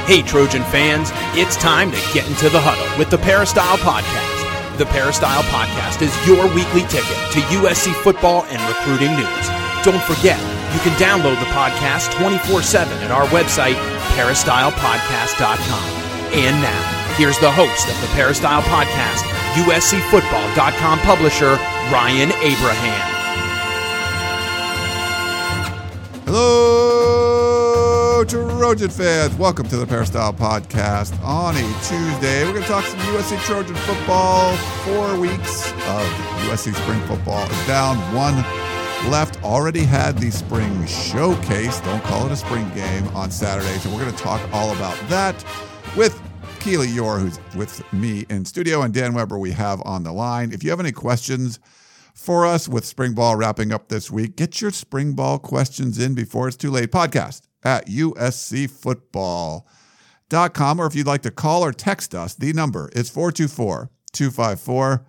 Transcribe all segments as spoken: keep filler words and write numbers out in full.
Hey, Trojan fans, it's time to get into the huddle with the Peristyle Podcast. The Peristyle Podcast is your weekly ticket to U S C football and recruiting news. Don't forget, you can download the podcast twenty-four seven at our website, peristyle podcast dot com. And now, here's the host of the Peristyle Podcast, U S C football dot com publisher, Ryan Abraham. Hello, Trojan fans. Welcome to the Peristyle Podcast on a Tuesday. We're going to talk some U S C Trojan football. Four weeks of U S C spring football is down. One left. Already had the spring showcase. Don't call it a spring game on Saturday. So we're going to talk all about that with Keely Eure, who's with me in studio, and Dan Weber we have on the line. If you have any questions for us with spring ball wrapping up this week, get your spring ball questions in before it's too late. Podcast at U S C football dot com, or if you'd like to call or text us, the number is four two four, two five four,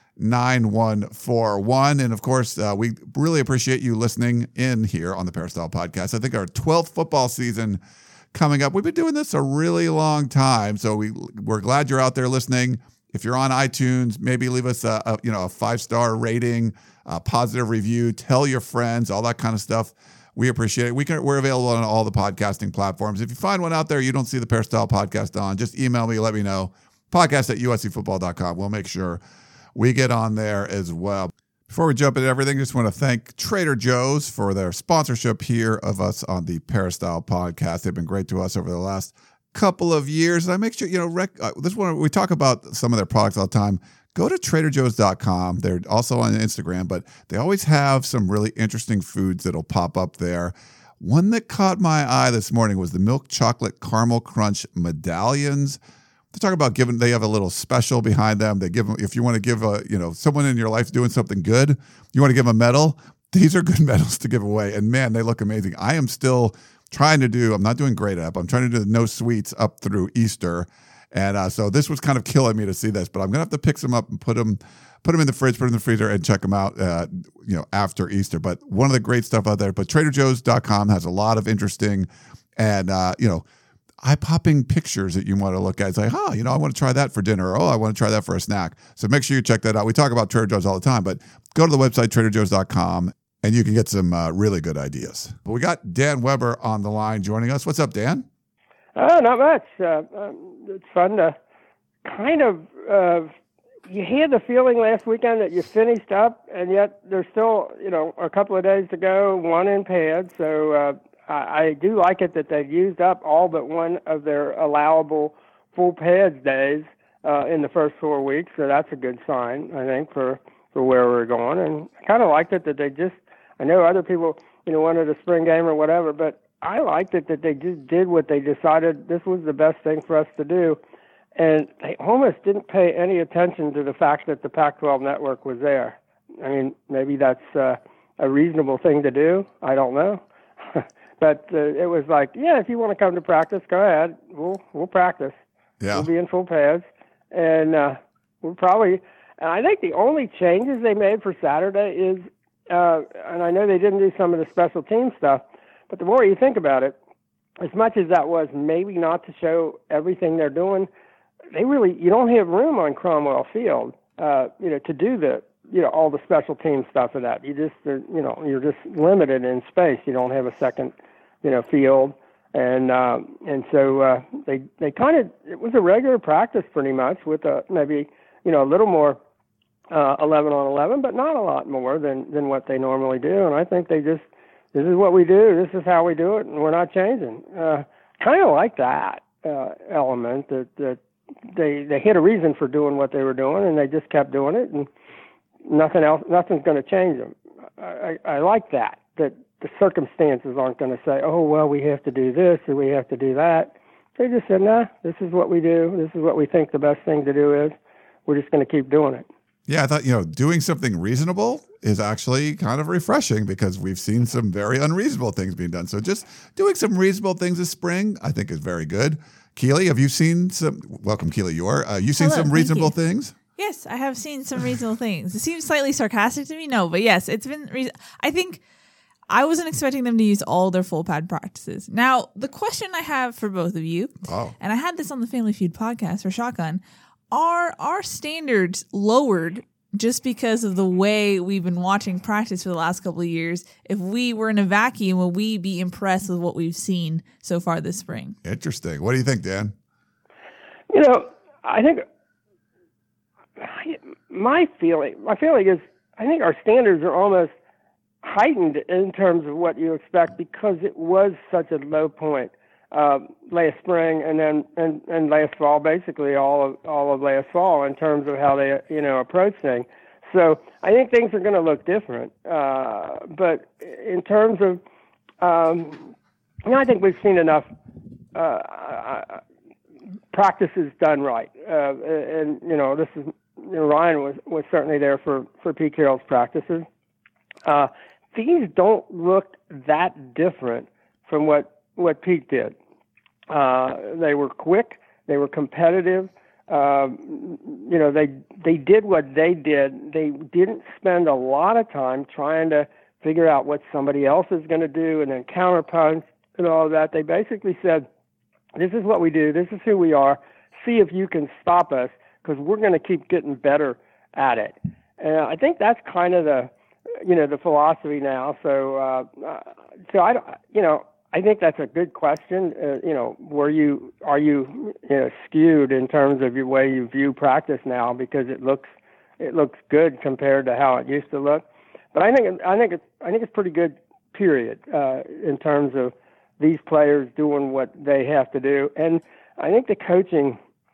nine one four one. And of course, uh, we really appreciate you listening in here on the Peristyle Podcast. I think our twelfth football season coming up. We've been doing this a really long time, so we, we're glad you're out there listening. If you're on iTunes, maybe leave us a, a you know a five-star rating, a positive review, tell your friends, all that kind of stuff. We appreciate it. We can, we're available on all the podcasting platforms. If you find one out there you don't see the Peristyle Podcast on, just email me, let me know. Podcast at U S C football dot com. We'll make sure we get on there as well. Before we jump into everything, just want to thank Trader Joe's for their sponsorship here of us on the Peristyle Podcast. They've been great to us over the last couple of years. And I make sure, you know, rec- uh, this one, we talk about some of their products all the time. Go to trader joe's dot com. They're also on Instagram, but they always have some really interesting foods that'll pop up there. One that caught my eye this morning was the milk chocolate caramel crunch medallions. They talk about giving, they have a little special behind them. They give them, if you want to give a, you know, someone in your life doing something good, you want to give them a medal. These are good medals to give away. And man, they look amazing. I am still trying to do, I'm not doing great at it, but I'm trying to do the no sweets up through Easter. And uh, so this was kind of killing me to see this, but I'm going to have to pick some up and put them, put them in the fridge, put them in the freezer, and check them out, uh, you know, after Easter. But one of the great stuff out there, but trader joe's dot com has a lot of interesting and, uh, you know, eye-popping pictures that you want to look at. It's like, oh, you know, I want to try that for dinner. Or, oh, I want to try that for a snack. So make sure you check that out. We talk about Trader Joe's all the time, but go to the website, trader joe's dot com, and you can get some uh, really good ideas. But we got Dan Weber on the line joining us. What's up, Dan? Oh, not much. Uh, um, it's fun to kind of, uh, you had the feeling last weekend that you finished up, and yet there's still, you know, a couple of days to go, one in pads. So uh, I, I do like it that they've used up all but one of their allowable full pads days uh, in the first four weeks. So that's a good sign, I think, for, for where we're going. And I kind of liked it that they just, I know other people, you know, wanted a spring game or whatever, but I liked it that they just did what they decided this was the best thing for us to do. And they almost didn't pay any attention to the fact that the Pac twelve network was there. I mean, maybe that's uh, a reasonable thing to do. I don't know. But uh, it was like, yeah, if you want to come to practice, go ahead. We'll we'll practice. Yeah. We'll be in full pads. And uh, we'll probably, and I think the only changes they made for Saturday is, uh, and I know they didn't do some of the special team stuff, but the more you think about it, as much as that was maybe not to show everything they're doing, they really, you don't have room on Cromwell Field, uh, you know, to do the, you know, all the special team stuff of that. You just, you know, you're just limited in space. You don't have a second, you know, field. And, um, and so, uh, they, they kind of, it was a regular practice pretty much with a, maybe, you know, a little more, uh, eleven on eleven, but not a lot more than, than what they normally do. And I think they just, this is what we do. This is how we do it, and we're not changing. Uh, kind of like that uh, element that, that they they had a reason for doing what they were doing, and they just kept doing it, and nothing else. Nothing's going to change them. I, I, I like that. That the circumstances aren't going to say, "Oh, well, we have to do this or we have to do that." They just said, "Nah, this is what we do. This is what we think the best thing to do is. We're just going to keep doing it." Yeah, I thought, you know, doing something reasonable is actually kind of refreshing because we've seen some very unreasonable things being done. So just doing some reasonable things this spring, I think, is very good. Keely, have you seen some, welcome Keely Eure, uh, you seen Hello, some reasonable you. things? Yes, I have seen some reasonable things. It seems slightly sarcastic to me, no, but yes, it's been, re- I think I wasn't expecting them to use all their full pad practices. Now, the question I have for both of you, oh. and I had this on the Family Feud podcast for Shotgun, are our standards lowered just because of the way we've been watching practice for the last couple of years? If we were in a vacuum, will we be impressed with what we've seen so far this spring? Interesting. What do you think, Dan? You know, I think my feeling, my feeling is I think our standards are almost heightened in terms of what you expect because it was such a low point uh, last spring and then and, and last fall, basically all of all of last fall in terms of how they you know approach things. So I think things are going to look different. Uh, but in terms of, um, you know, I think we've seen enough uh, practices done right, uh, and you know this is you know, Ryan was was certainly there for for Pete Carroll's practices. Uh, these don't look that different from what, what Pete did. Uh, they were quick. They were competitive. Um, you know, they they did what they did. They didn't spend a lot of time trying to figure out what somebody else is going to do and then counterpunch and all of that. They basically said, this is what we do. This is who we are. See if you can stop us because we're going to keep getting better at it. And I think that's kind of the you know, the philosophy now. So, uh, uh, so I, you know, I think that's a good question. Uh, you know, were you, are you, you know, skewed in terms of your way you view practice now because it looks, it looks good compared to how it used to look. But I think, I think it's, I think it's pretty good. Period. Uh, in terms of these players doing what they have to do, and I think the coaching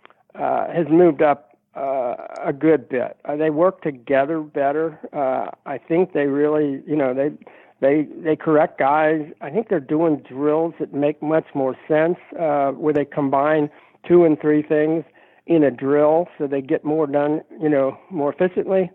uh, has moved up. Uh, a good bit. Uh, they work together better. Uh, I think they really, you know, they they they correct guys. I think they're doing drills that make much more sense, uh, where they combine two and three things in a drill, so they get more done, you know, more efficiently.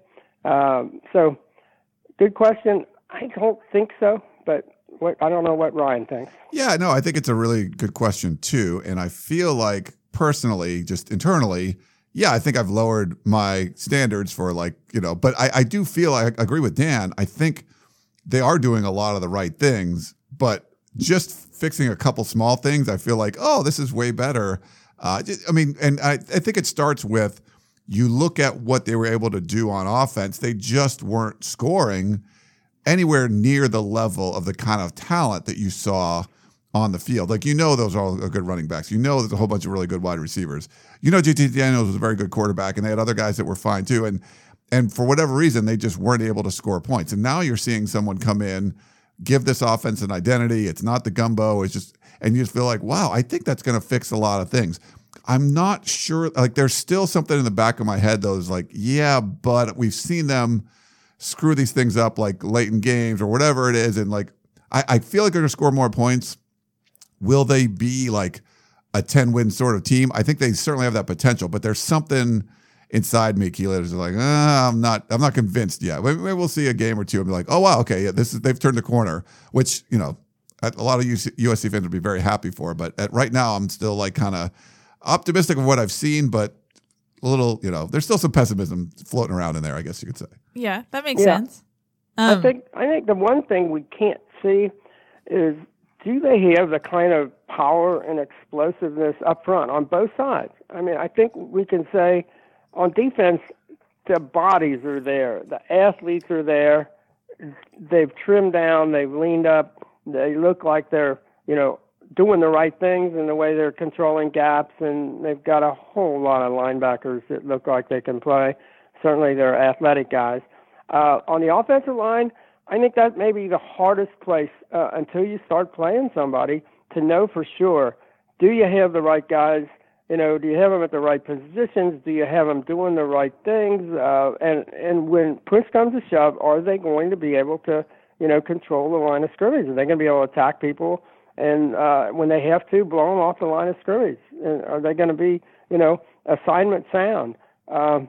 Um, so, good question. I don't think so, but what, I don't know what Ryan thinks. Yeah, no, I think it's a really good question too, and I feel like personally, just internally. Yeah, I think I've lowered my standards for like, you know, but I, I do feel, I agree with Dan. I think they are doing a lot of the right things, but just fixing a couple small things, I feel like, oh, this is way better. Uh, I mean, and I, I think it starts with you look at what they were able to do on offense. They just weren't scoring anywhere near the level of the kind of talent that you saw on the field. Like, you know, those are all good running backs. You know, there's a whole bunch of really good wide receivers. You know, J T Daniels was a very good quarterback, and they had other guys that were fine too. And and for whatever reason, they just weren't able to score points. And now you're seeing someone come in, give this offense an identity. It's not the gumbo. It's just, and you just feel like, wow, I think that's going to fix a lot of things. I'm not sure. Like, there's still something in the back of my head, though, is like, yeah, but we've seen them screw these things up like late in games or whatever it is. And like, I, I feel like they're going to score more points. Will they be like a ten-win sort of team? I think they certainly have that potential, but there's something inside me, Keelan, is like, ah, I'm not, I'm not convinced yet. Maybe we'll see a game or two and be like, oh wow, okay, yeah, this is they've turned the corner, which you know, a lot of U S C fans would be very happy for. But at, right now, I'm still like kind of optimistic of what I've seen, but a little, you know, there's still some pessimism floating around in there, I guess you could say. Yeah, that makes yeah. sense. Um, I think, I think the one thing we can't see is, do they have the kind of power and explosiveness up front on both sides? I mean, I think we can say on defense, the bodies are there. The athletes are there. They've trimmed down. They've leaned up. They look like they're, you know, doing the right things in the way they're controlling gaps, and they've got a whole lot of linebackers that look like they can play. Certainly they're athletic guys. Uh, on the offensive line, I think that may be the hardest place uh, until you start playing somebody to know for sure, do you have the right guys? You know, do you have them at the right positions? Do you have them doing the right things? Uh, and, and when push comes to shove, are they going to be able to, you know, control the line of scrimmage? Are they going to be able to attack people? And uh, when they have to, blow them off the line of scrimmage? And are they going to be, you know, assignment sound? Um,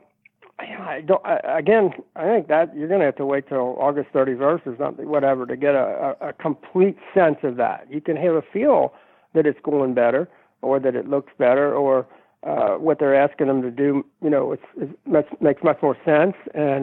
I don't, I, again, I think that you're going to have to wait till August thirty-first or something, whatever, to get a, a, a complete sense of that. You can have a feel that it's going better or that it looks better or uh, what they're asking them to do, you know, it's, it makes, makes much more sense. And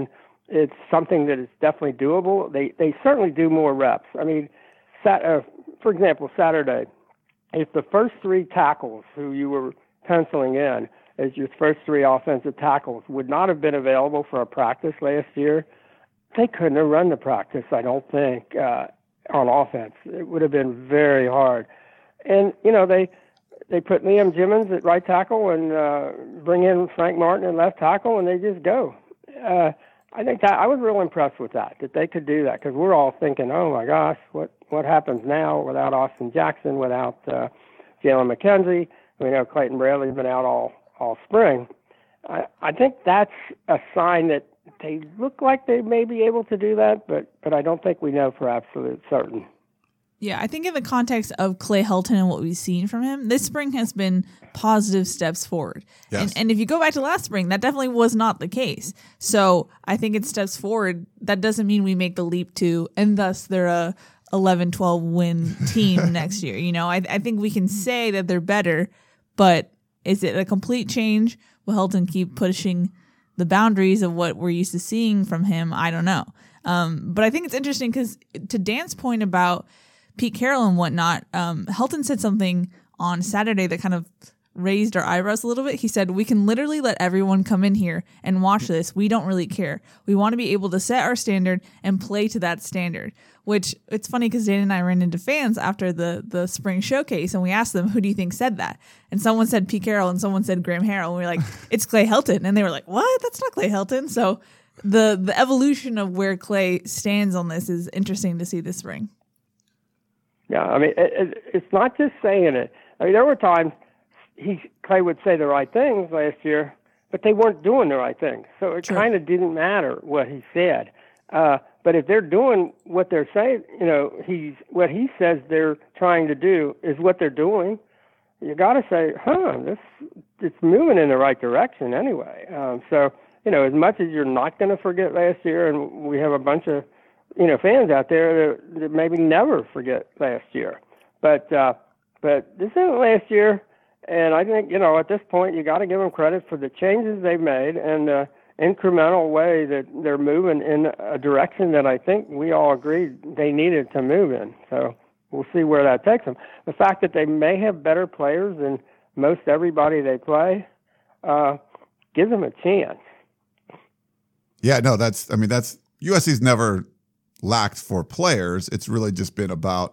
it's something that is definitely doable. They they certainly do more reps. I mean, sat, uh, for example, Saturday, if the first three tackles who you were penciling in as your first three offensive tackles would not have been available for a practice last year, they couldn't have run the practice, I don't think, uh, on offense. It would have been very hard. And, you know, they they put Liam Jimmons at right tackle and uh, bring in Frank Martin at left tackle, and they just go. Uh, I think that I was real impressed with that, that they could do that, because we're all thinking, oh, my gosh, what, what happens now without Austin Jackson, without uh, Jalen McKenzie? We know Clayton Bradley's been out all, all spring. I, I think that's a sign that they look like they may be able to do that, but, but I don't think we know for absolute certain. Yeah, I think in the context of Clay Helton and what we've seen from him, this spring has been positive steps forward. Yes. And, and if you go back to last spring, that definitely was not the case. So I think it's steps forward. That doesn't mean we make the leap to, and thus they're a eleven, twelve win team next year. You know, I, I think we can say that they're better, but is it a complete change? Will Helton keep pushing the boundaries of what we're used to seeing from him? I don't know. Um, but I think it's interesting because to Dan's point about Pete Carroll and whatnot, um, Helton said something on Saturday that kind of raised our eyebrows a little bit. He said, we can literally let everyone come in here and watch this. We don't really care. We want to be able to set our standard and play to that standard, which it's funny because Dan and I ran into fans after the, the spring showcase and we asked them, who do you think said that? And someone said Pete Carroll and someone said Graham Harrell. And we were like, it's Clay Helton. And they were like, what? That's not Clay Helton. So the, the evolution of where Clay stands on this is interesting to see this spring. Yeah, I mean, it, it, it's not just saying it. I mean, there were times he Clay would say the right things last year, but they weren't doing the right things. So it kind of didn't matter what he said. Uh, but if they're doing what they're saying, you know, he's what he says they're trying to do is what they're doing. You got to say, huh, this it's moving in the right direction anyway. Um, so you know, as much as you're not going to forget last year, and we have a bunch of you know, fans out there that, that maybe never forget last year. But uh, but this isn't last year, and I think, you know, at this point you got to give them credit for the changes they've made and the incremental way that they're moving in a direction that I think we all agreed they needed to move in. So we'll see where that takes them. The fact that they may have better players than most everybody they play uh, gives them a chance. Yeah, no, that's, I mean, that's, U S C's never lacked for players. It's really just been about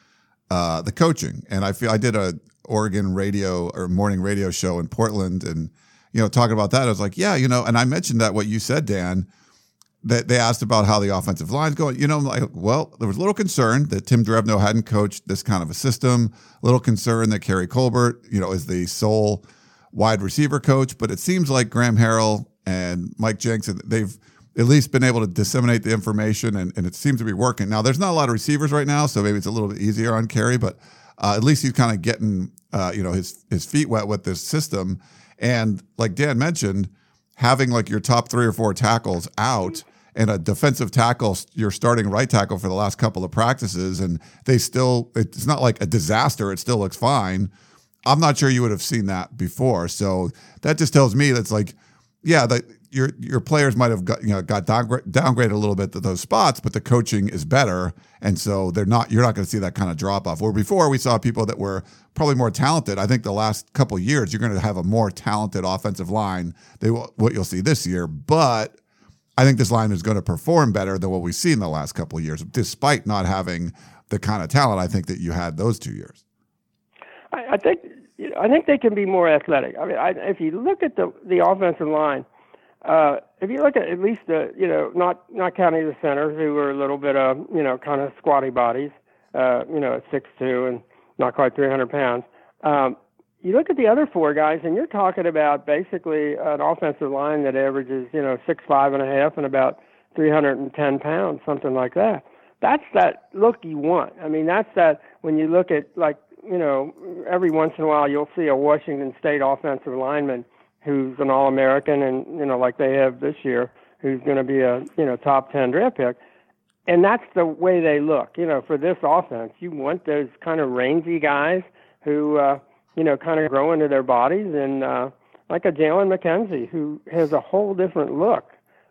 uh, the coaching. And I feel I did a Oregon radio or morning radio show in Portland, and you know, talking about that, I was like, yeah, you know, and I mentioned that what you said, Dan, that they asked about how the offensive line's going. You know, I'm like, well, there was a little concern that Tim Drevno hadn't coached this kind of a system. A little concern that Kerry Colbert, you know, is the sole wide receiver coach. But it seems like Graham Harrell and Mike Jenks, they've at least been able to disseminate the information, and, and it seems to be working. Now, there's not a lot of receivers right now, so maybe it's a little bit easier on Kerry, but uh, at least he's kind of getting, uh, you know, his his feet wet with this system. And like Dan mentioned, having like your top three or four tackles out and a defensive tackle, your starting right tackle for the last couple of practices, and they still, it's not like a disaster. It still looks fine. I'm not sure you would have seen that before. So that just tells me that's like, yeah, the, your your players might have got you know got downgrade, downgraded a little bit to those spots, but the coaching is better, and so they're not. You're not going to see that kind of drop off. Where before we saw people that were probably more talented. I think the last couple of years you're going to have a more talented offensive line than what you'll see this year. But I think this line is going to perform better than what we've seen the last couple of years, despite not having the kind of talent I think that you had those two years. I, I think I think they can be more athletic. I mean, I, if you look at the the offensive line. Uh, if you look at at least the, you know, not not counting the centers who were a little bit of, you know, kind of squatty bodies, uh, you know, at six two and not quite three hundred pounds. Um, you look at the other four guys, and you're talking about basically an offensive line that averages, you know, six five and a half and about three hundred ten pounds, something like that. That's that look you want. I mean, that's that when you look at, like, you know, every once in a while you'll see a Washington State offensive lineman who's an All-American and, you know, like they have this year, who's going to be a, you know, top ten draft pick. And that's the way they look. You know, for this offense, you want those kind of rangy guys who, uh, you know, kind of grow into their bodies, and uh, like a Jalen McKenzie who has a whole different look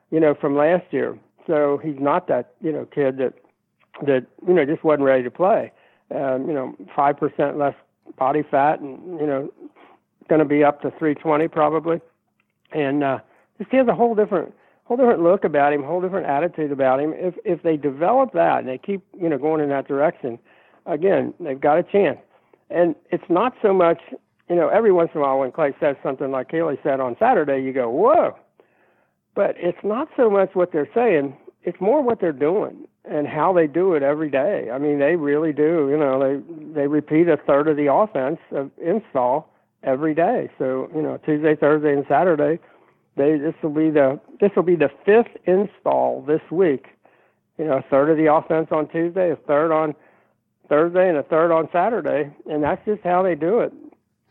you know, from last year. So he's not that, you know, kid that, that, you know, just wasn't ready to play. Um, you know, five percent less body fat and, you know, going to be up to three twenty probably. And uh, just he has a whole different, whole different look about him, whole different attitude about him. If if they develop that and they keep, you know, going in that direction, again, they've got a chance. And it's not so much, you know, every once in a while when Clay says something like Keely said on Saturday, you go, whoa. But it's not so much what they're saying, it's more what they're doing and how they do it every day. I mean, they really do, you know, they they repeat a third of the offense of install every day. So, you know, Tuesday, Thursday, and Saturday, they this will be the this will be the fifth install this week. You know, a third of the offense on Tuesday, a third on Thursday, and a third on Saturday, and that's just how they do it.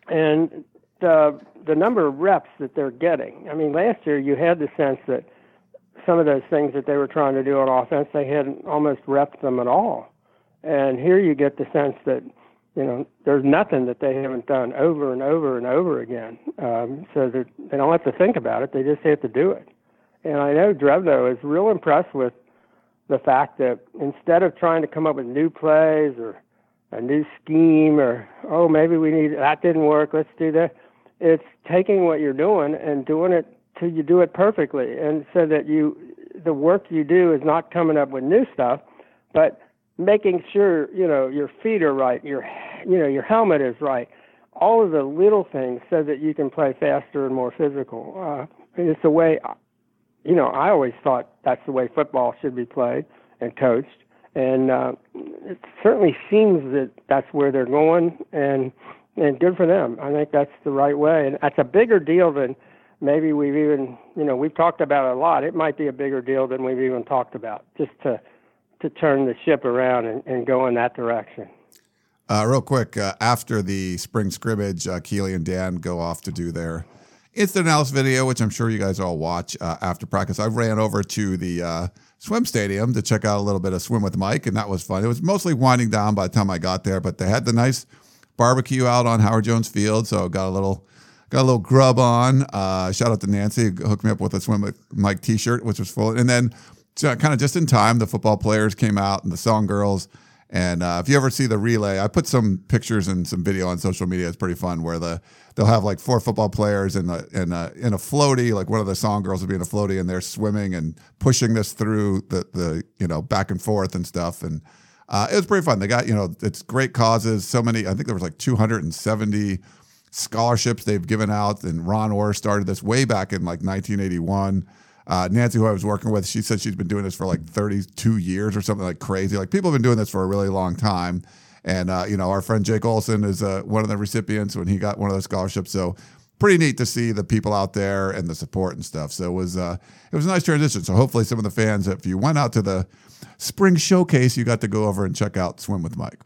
And the the number of reps that they're getting. I mean, last year you had the sense that some of those things that they were trying to do on offense, they hadn't almost repped them at all. And here you get the sense that, you know, there's nothing that they haven't done over and over and over again. Um, so they don't have to think about it. They just have to do it. And I know Drevno is real impressed with the fact that instead of trying to come up with new plays or a new scheme or, oh, maybe we need, that didn't work, let's do that. It's taking what you're doing and doing it till you do it perfectly. And so that you, the work you do is not coming up with new stuff, but making sure, you know, your feet are right, your, you know, your helmet is right, all of the little things so that you can play faster and more physical. Uh, it's the way, you know, I always thought that's the way football should be played and coached. And uh, it certainly seems that that's where they're going, and and good for them. I think that's the right way. And that's a bigger deal than maybe we've even, you know, we've talked about it a lot. It might be a bigger deal than we've even talked about, just to to turn the ship around and, and go in that direction. Uh, real quick, uh, after the spring scrimmage, uh, Keely and Dan go off to do their instant analysis video, which I'm sure you guys all watch uh, after practice. I ran over to the uh, swim stadium to check out a little bit of Swim with Mike, and that was fun. It was mostly winding down by the time I got there, but they had the nice barbecue out on Howard Jones Field, so got a little got a little grub on. Uh, shout out to Nancy, who hooked me up with a Swim with Mike t-shirt, which was full. And then so kind of just in time, the football players came out and the song girls. And uh, if you ever see the relay, I put some pictures and some video on social media. It's pretty fun where the they'll have like four football players in a, in a, in a floaty, like one of the song girls will be in a floaty and they're swimming and pushing this through the, the you know, back and forth and stuff. And uh, it was pretty fun. They got, you know, it's great causes. So many, I think there was like two hundred seventy scholarships they've given out. And Ron Orr started this way back in like nineteen eighty-one. Uh, Nancy, who I was working with, she said she's been doing this for like thirty-two years or something like crazy. Like people have been doing this for a really long time. And, uh, you know, our friend Jake Olson is uh, one of the recipients when he got one of those scholarships. So pretty neat to see the people out there and the support and stuff. So it was, uh, it was a nice transition. So hopefully some of the fans, if you went out to the spring showcase, you got to go over and check out Swim with Mike.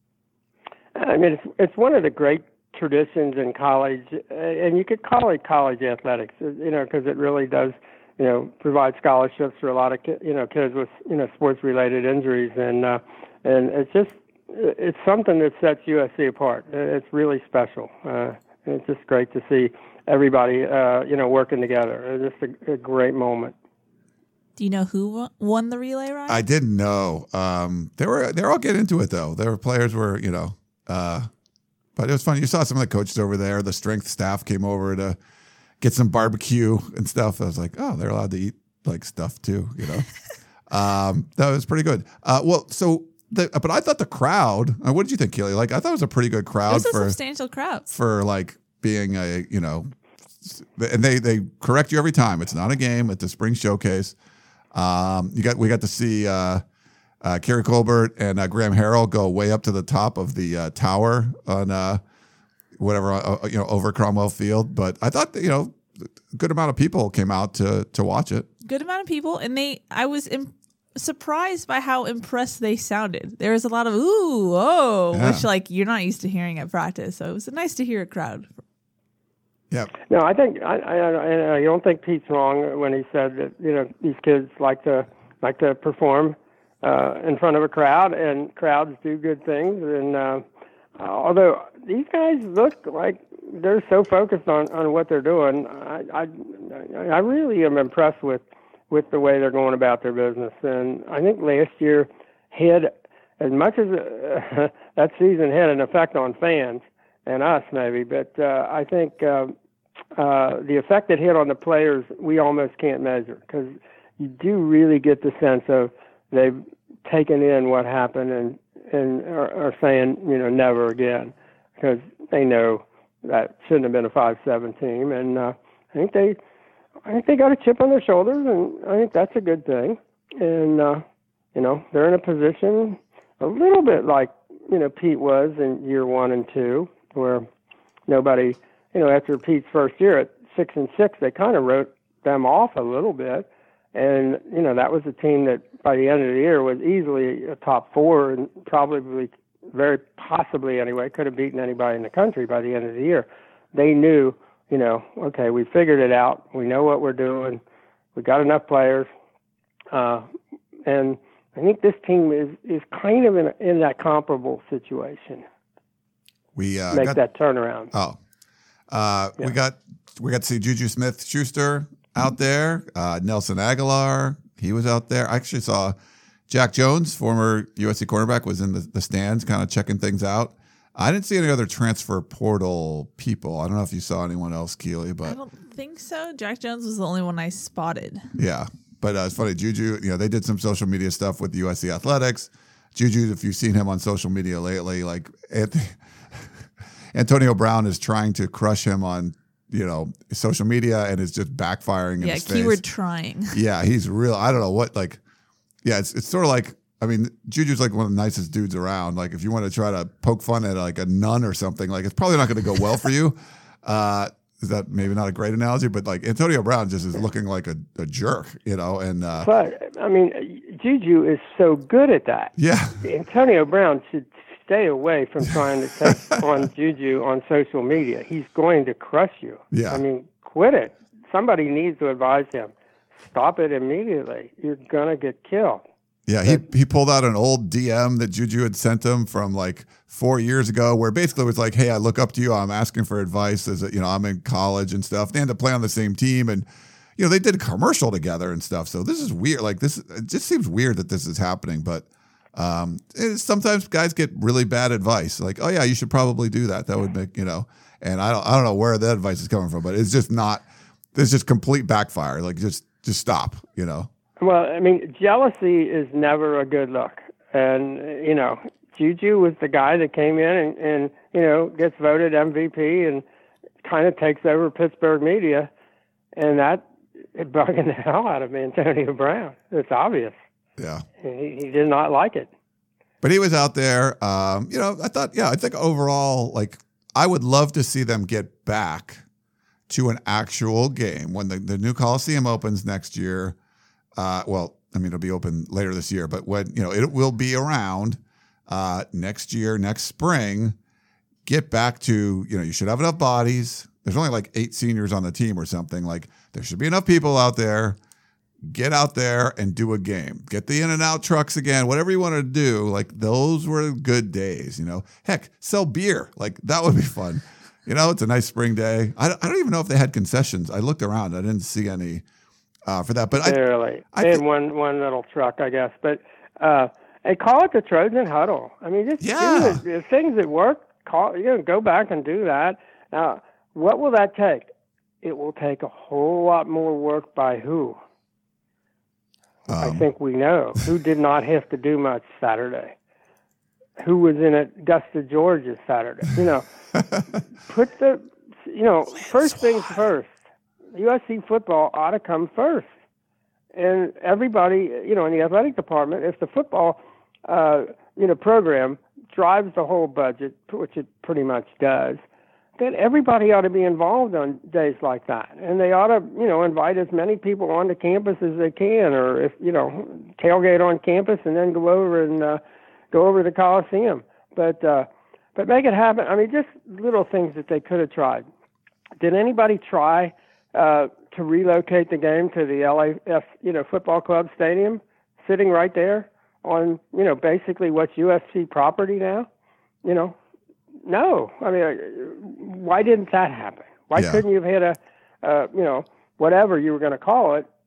I mean, it's, it's one of the great traditions in college, and you could call it college athletics, you know, because it really does, you know, provide scholarships for a lot of, you know, kids with, you know, sports-related injuries. And uh, and it's just, it's something that sets U S C apart. It's really special. Uh, and it's just great to see everybody, uh, you know, working together. It's just a, a great moment. Do you know who won the relay, Ryan? I didn't know. Um, they were, they were all getting into it, though. Their players were, you know, uh, but it was fun. You saw some of the coaches over there. The strength staff came over to get some barbecue and stuff. I was like, oh, they're allowed to eat like stuff too, you know. um, that was pretty good. Uh, well, so, the, but I thought the crowd. Uh, what did you think, Keely? Like, I thought it was a pretty good crowd. It was a for substantial crowd for like being a, you know, and they they correct you every time. It's not a game. It's a spring showcase. Um, you got we got to see uh, uh, Kerry Colbert and uh, Graham Harrell go way up to the top of the uh, tower on. Uh, whatever, uh, you know, over Cromwell Field. But I thought that, you know, a good amount of people came out to to watch it. Good amount of people. And they, I was im- surprised by how impressed they sounded. There was a lot of, ooh, oh, yeah. which like you're not used to hearing at practice. So it was nice to hear a crowd. Yeah. No, I think, I, I, I don't think Pete's wrong when he said that, you know, these kids like to, like to perform uh, in front of a crowd, and crowds do good things. And uh, although these guys look like they're so focused on, on what they're doing, I, I I really am impressed with with the way they're going about their business. And I think last year had, as much as uh, that season had an effect on fans and us maybe, but uh, I think uh, uh, the effect it had on the players we almost can't measure, because you do really get the sense of they've taken in what happened and, and are, are saying, you know, never again, because they know that shouldn't have been a five seven team. And uh, I think they I think they got a chip on their shoulders, and I think that's a good thing. And, uh, you know, they're in a position a little bit like, you know, Pete was in year one and two, where nobody, you know, after Pete's first year at six and six, they kind of wrote them off a little bit. And, you know, that was a team that by the end of the year was easily a top four and probably, very possibly anyway, could have beaten anybody in the country by the end of the year. They knew, you know, okay, we figured it out. We know what we're doing. We got enough players. Uh, and I think this team is, is kind of in, in that comparable situation. We uh, Make got, that turnaround. Oh, uh, yeah. we got we got to see Juju Smith-Schuster out there. Uh, Nelson Aguilar, he was out there. I actually saw Jack Jones, former U S C cornerback, was in the, the stands kind of checking things out. I didn't see any other transfer portal people. I don't know if you saw anyone else, Keely, but I don't think so. Jack Jones was the only one I spotted. Yeah, but uh, it's funny. Juju, you know, they did some social media stuff with U S C Athletics. Juju, if you've seen him on social media lately, like Anthony, Antonio Brown is trying to crush him on, you know, social media, and it's just backfiring in yeah, his face. keyword trying. Yeah, he's real. I don't know what, like, yeah, it's it's sort of like, I mean, Juju's like one of the nicest dudes around. Like, if you want to try to poke fun at like a nun or something, like, it's probably not going to go well for you. Uh, is that maybe not a great analogy? But like Antonio Brown just is looking like a, a jerk, you know? And uh, but I mean, Juju is so good at that. Yeah, Antonio Brown should stay away from trying to take on Juju on social media. He's going to crush you. Yeah, I mean, quit it. Somebody needs to advise him. Stop it immediately. You're gonna get killed. Yeah, he he pulled out an old D M that Juju had sent him from like four years ago, where basically it was like, "Hey, I look up to you. I'm asking for advice as a, you know, I'm in college and stuff." They ended up playing on the same team, and you know, they did a commercial together and stuff. So this is weird. Like this, it just seems weird that this is happening. But um, it, sometimes guys get really bad advice, like, "Oh yeah, you should probably do that. That would make, you know." And I don't I don't know where that advice is coming from, but it's just not. It's just complete backfire. Like just just stop, you know. Well, I mean, jealousy is never a good look. And, you know, Juju was the guy that came in and, and you know, gets voted M V P and kind of takes over Pittsburgh media. And that it bugging the hell out of Antonio Brown. It's obvious. Yeah. He, he did not like it. But he was out there. Um, you know, I thought, yeah, I think overall, like, I would love to see them get back to an actual game when the, the new Coliseum opens next year. Uh, well, I mean, it'll be open later this year, but when, you know, it will be around uh, next year, next spring, get back to, you know, you should have enough bodies. There's only like eight seniors on the team or something. Like, there should be enough people out there. Get out there and do a game. Get the in and out trucks again, whatever you want to do. Like, those were good days, you know. Heck, sell beer. Like, that would be fun. You know, it's a nice spring day. I, I don't even know if they had concessions. I looked around. I didn't see any. Uh, for that, but barely. I, I they had th- one one little truck, I guess. But uh, they call it the Trojan Huddle. I mean, just yeah. do the, the things that work. Call you know, go back and do that. Now, what will that take? It will take a whole lot more work by who? Um, I think we know who did not have to do much Saturday. Who was in Augusta, Georgia Saturday? You know, put the you know first things first. U S C football ought to come first. And everybody, you know, in the athletic department, if the football, uh, you know, program drives the whole budget, which it pretty much does, then everybody ought to be involved on days like that. And they ought to, you know, invite as many people onto campus as they can, or if, you know, tailgate on campus and then go over and uh, go over to the Coliseum. But, uh, but make it happen. I mean, just little things that they could have tried. Did anybody try Uh, to relocate the game to the L A F, you know, football club stadium, sitting right there on, you know, basically what's U S C property now? You know, no. I mean, why didn't that happen? Why yeah. couldn't you have had a, uh, you know, whatever you were going to call it,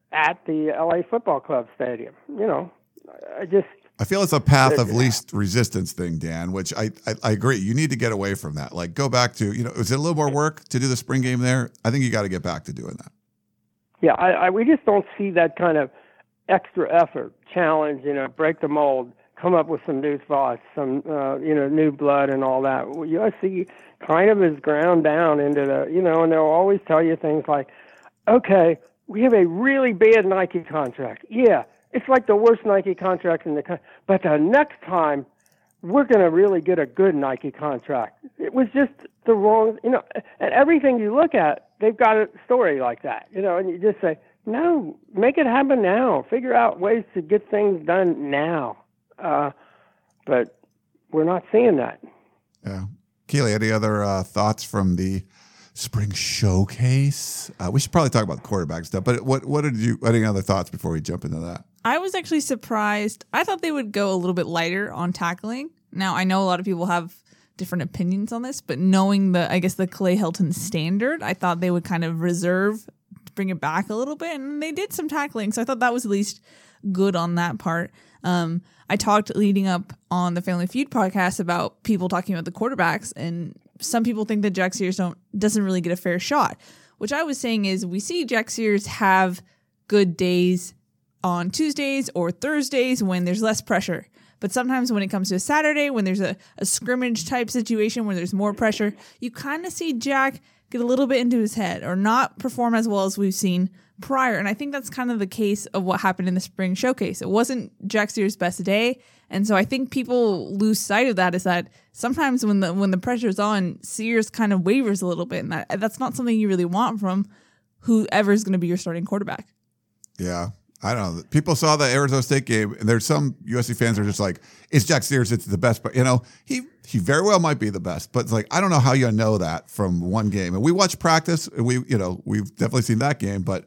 at the L A Football Club Stadium. You know, I just I feel it's a path of least resistance thing, Dan, which I, I, I agree. You need to get away from that. Like, go back to, you know, is it a little more work to do the spring game there? I think you got to get back to doing that. Yeah, I, I we just don't see that kind of extra effort, challenge, you know, break the mold, come up with some new thoughts, some, uh, you know, new blood and all that. U S C kind of is ground down into the, you know, and they'll always tell you things like, okay, we have a really bad Nike contract. Yeah, it's like the worst Nike contract in the country. But the next time, we're going to really get a good Nike contract. It was just the wrong, you know, and everything you look at, they've got a story like that, you know, and you just say, no, make it happen now. Figure out ways to get things done now. Uh, but we're not seeing that. Yeah. Keely, any other uh, thoughts from the spring showcase? Uh, we should probably talk about the quarterback stuff, but what what did you, any other thoughts before we jump into that? I was actually surprised. I thought they would go a little bit lighter on tackling. Now, I know a lot of people have different opinions on this, but knowing the, I guess, the Clay Helton standard, I thought they would kind of reserve, bring it back a little bit, and they did some tackling, so I thought that was at least good on that part. Um, I talked leading up on the Family Feud podcast about people talking about the quarterbacks, and some people think that Jack Sears don't doesn't really get a fair shot. Which I was saying is we see Jack Sears have good days on Tuesdays or Thursdays when there's less pressure. But sometimes when it comes to a Saturday, when there's a, a scrimmage type situation where there's more pressure, you kind of see Jack get a little bit into his head or not perform as well as we've seen prior. And I think that's kind of the case of what happened in the spring showcase. It wasn't Jack Sears' best day. And so I think people lose sight of that, is that sometimes when the when the pressure's on, Sears kind of wavers a little bit. And that that's not something you really want from whoever's going to be your starting quarterback. Yeah. I don't know. People saw the Arizona State game, and there's some U S C fans who are just like, it's Jack Sears, it's the best. But, you know, he he very well might be the best. But it's like, I don't know how you know that from one game. And we watch practice, and we, you know, we've definitely seen that game. But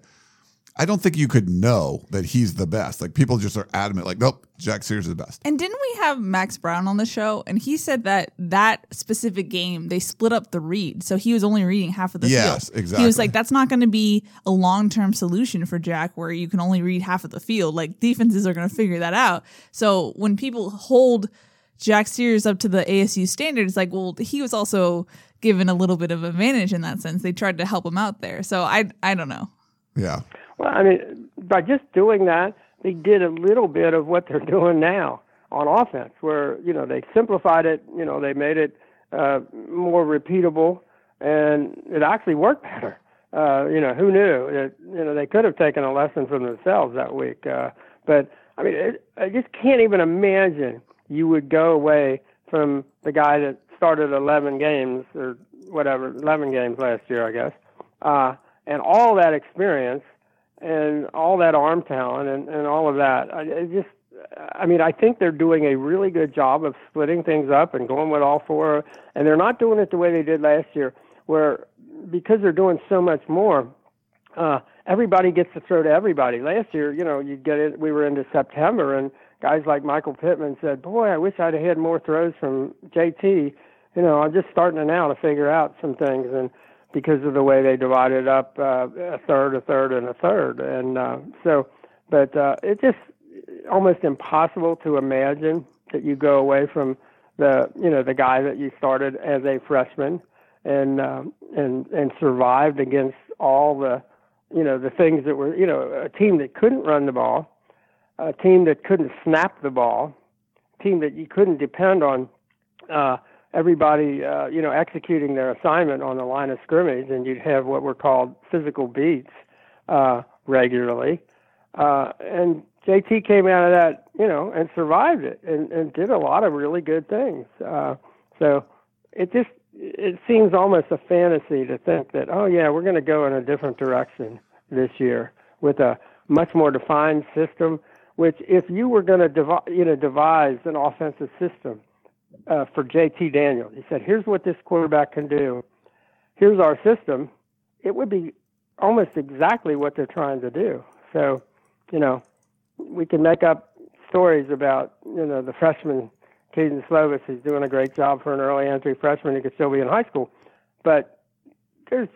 I don't think you could know that he's the best. Like, people just are adamant, like, nope, Jack Sears is the best. And didn't we have Max Brown on the show? And he said that that specific game, they split up the read. So he was only reading half of the yes, field. Yes, exactly. He was like, that's not going to be a long-term solution for Jack where you can only read half of the field. Like, defenses are going to figure that out. So when people hold Jack Sears up to the A S U standard, it's like, well, he was also given a little bit of advantage in that sense. They tried to help him out there. So I, I don't know. Yeah. Well, I mean, by just doing that, they did a little bit of what they're doing now on offense, where, you know, they simplified it, you know, they made it uh, more repeatable, and it actually worked better. Uh, you know, who knew? It, you know, they could have taken a lesson from themselves that week. Uh, but, I mean, it, I just can't even imagine you would go away from the guy that started eleven games or whatever, eleven games last year, I guess, uh, and all that experience, and all that arm talent and, and all of that. I, I just, I mean, I think they're doing a really good job of splitting things up and going with all four. And they're not doing it the way they did last year, where because they're doing so much more, uh, everybody gets to throw to everybody. Last year, you know, you get it. We were into September, and guys like Michael Pittman said, "Boy, I wish I'd have had more throws from J T. You know, I'm just starting now to figure out some things." And because of the way they divided up uh, a third, a third, and a third. And uh, so, but uh, it's just almost impossible to imagine that you go away from the, you know, the guy that you started as a freshman and, uh, and, and survived against all the, you know, the things that were, you know, a team that couldn't run the ball, a team that couldn't snap the ball, a team that you couldn't depend on, uh, everybody, uh, you know, executing their assignment on the line of scrimmage, and you'd have what were called physical beats uh, regularly. Uh, and J T came out of that, you know, and survived it and, and did a lot of really good things. Uh, so it just, it seems almost a fantasy to think that, oh, yeah, we're going to go in a different direction this year with a much more defined system, which if you were going to devi- you know, devise an offensive system, Uh, for J T Daniels, he said, here's what this quarterback can do. Here's our system. It would be almost exactly what they're trying to do. So, you know, we can make up stories about, you know, the freshman, Caden Slovis, who's doing a great job for an early entry freshman who could still be in high school. But there's just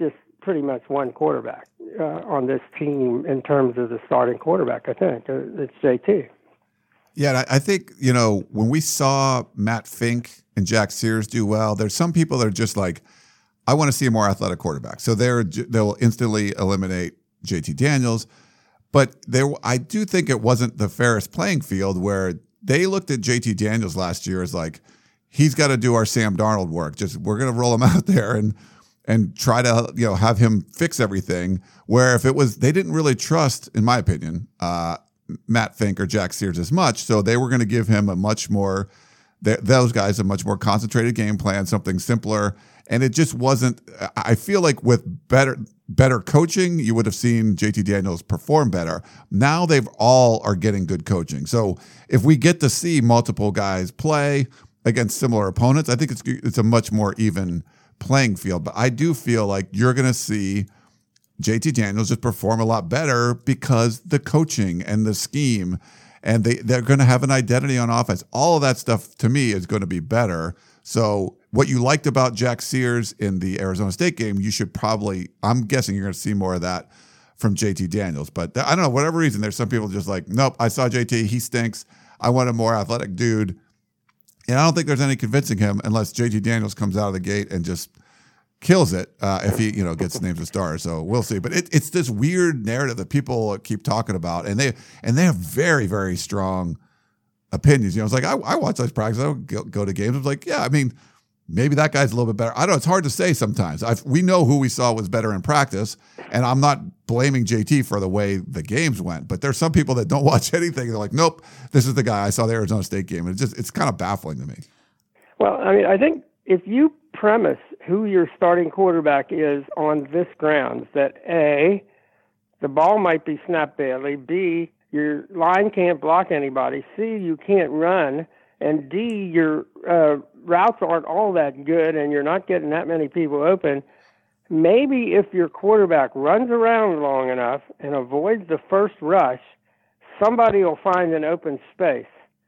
pretty much one quarterback uh, on this team in terms of the starting quarterback. I think uh, it's J T. Yeah, and I, I think, you know, when we saw Matt Fink and Jack Sears do well, there's some people that are just like, I want to see a more athletic quarterback. So they're they'll instantly eliminate J T Daniels. But there, I do think it wasn't the fairest playing field where they looked at J T Daniels last year as like, he's got to do our Sam Darnold work. Just we're going to roll him out there and and try to, you know, have him fix everything. Where if it was, they didn't really trust, in my opinion, uh, Matt Fink or Jack Sears as much. So they were going to give him a much more, those guys a much more concentrated game plan, something simpler. And it just wasn't, I feel like with better better coaching, you would have seen J T Daniels perform better. Now they've all are getting good coaching. So if we get to see multiple guys play against similar opponents, I think it's it's a much more even playing field. But I do feel like you're going to see J T Daniels just perform a lot better because the coaching and the scheme, and they, they're going to have an identity on offense. All of that stuff, to me, is going to be better. So what you liked about Jack Sears in the Arizona State game, you should probably, I'm guessing you're going to see more of that from J T Daniels. But I don't know, whatever reason, there's some people just like, nope, I saw J T, he stinks. I want a more athletic dude. And I don't think there's any convincing him unless J T Daniels comes out of the gate and just kills it uh, if he, you know, gets named a star. So we'll see. But it, it's this weird narrative that people keep talking about, and they and they have very, very strong opinions. You know, it's like I, I watch those practices. I don't go, go to games. I was like, yeah, I mean, maybe that guy's a little bit better. I don't know. It's hard to say sometimes. I've, we know who we saw was better in practice, and I'm not blaming J T for the way the games went. But there's some people that don't watch anything. They're like, nope, this is the guy I saw the Arizona State game. And it's just it's kind of baffling to me. Well, I mean, I think if you premise who your starting quarterback is on this grounds, that A, the ball might be snapped badly, B, your line can't block anybody, C, you can't run, and D, your uh, routes aren't all that good and you're not getting that many people open, maybe if your quarterback runs around long enough and avoids the first rush, somebody will find an open space.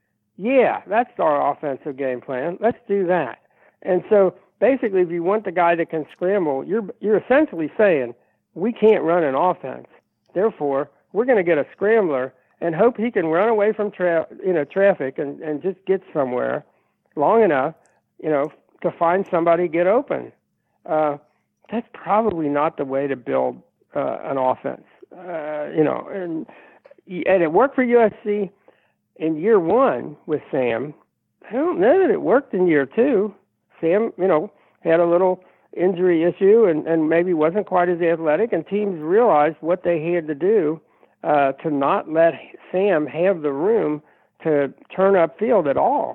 Yeah, that's our offensive game plan. Let's do that. And so basically, if you want the guy that can scramble, you're you're essentially saying we can't run an offense. Therefore, we're going to get a scrambler and hope he can run away from tra- you know traffic and, and just get somewhere long enough, you know, to find somebody get open. Uh, that's probably not the way to build uh, an offense. Uh, you know, and and it worked for U S C in year one with Sam. I don't know that it worked in year two. Sam, you know, had a little injury issue and, and maybe wasn't quite as athletic, and teams realized what they had to do uh, to not let Sam have the room to turn upfield at all.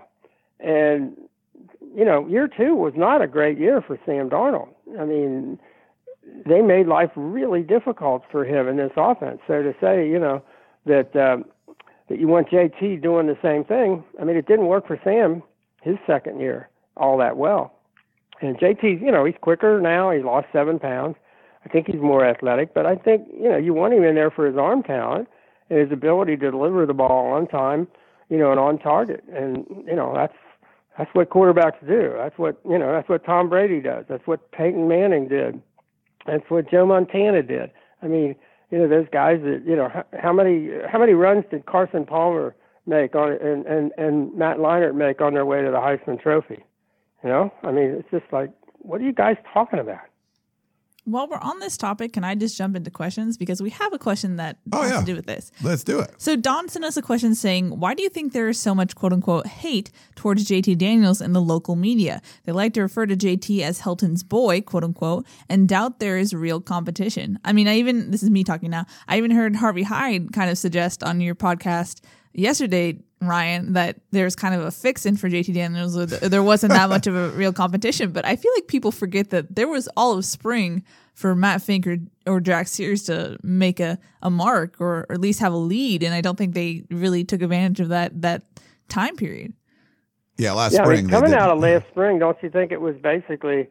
And, you know, year two was not a great year for Sam Darnold. I mean, they made life really difficult for him in this offense. So to say, you know, that um, that you want J T doing the same thing, I mean, it didn't work for Sam his second year all that well. And J T, you know, he's quicker now. He's lost seven pounds. I think he's more athletic, but I think, you know, you want him in there for his arm talent and his ability to deliver the ball on time, you know, and on target. And, you know, that's that's what quarterbacks do. That's what, you know, that's what Tom Brady does. That's what Peyton Manning did. That's what Joe Montana did. I mean, you know, those guys that, you know, how, how many how many runs did Carson Palmer make on and, and, and Matt Leinart make on their way to the Heisman Trophy? You know, I mean, it's just like, what are you guys talking about? While we're on this topic, can I just jump into questions? Because we have a question that oh, has yeah. to do with this. Let's do it. So Don sent us a question saying, why do you think there is so much quote-unquote hate towards J T Daniels in the local media? They like to refer to J T as Hilton's boy, quote-unquote, and doubt there is real competition. I mean, I even, this is me talking now, I even heard Harvey Hyde kind of suggest on your podcast yesterday, Ryan, that there's kind of a fix-in for J T Daniels. There wasn't that much of a real competition, but I feel like people forget that there was all of spring for Matt Fink or, or Jack Sears to make a, a mark or, or at least have a lead, and I don't think they really took advantage of that that time period. Yeah, last yeah, spring. I mean, coming out of last spring, don't you think it was basically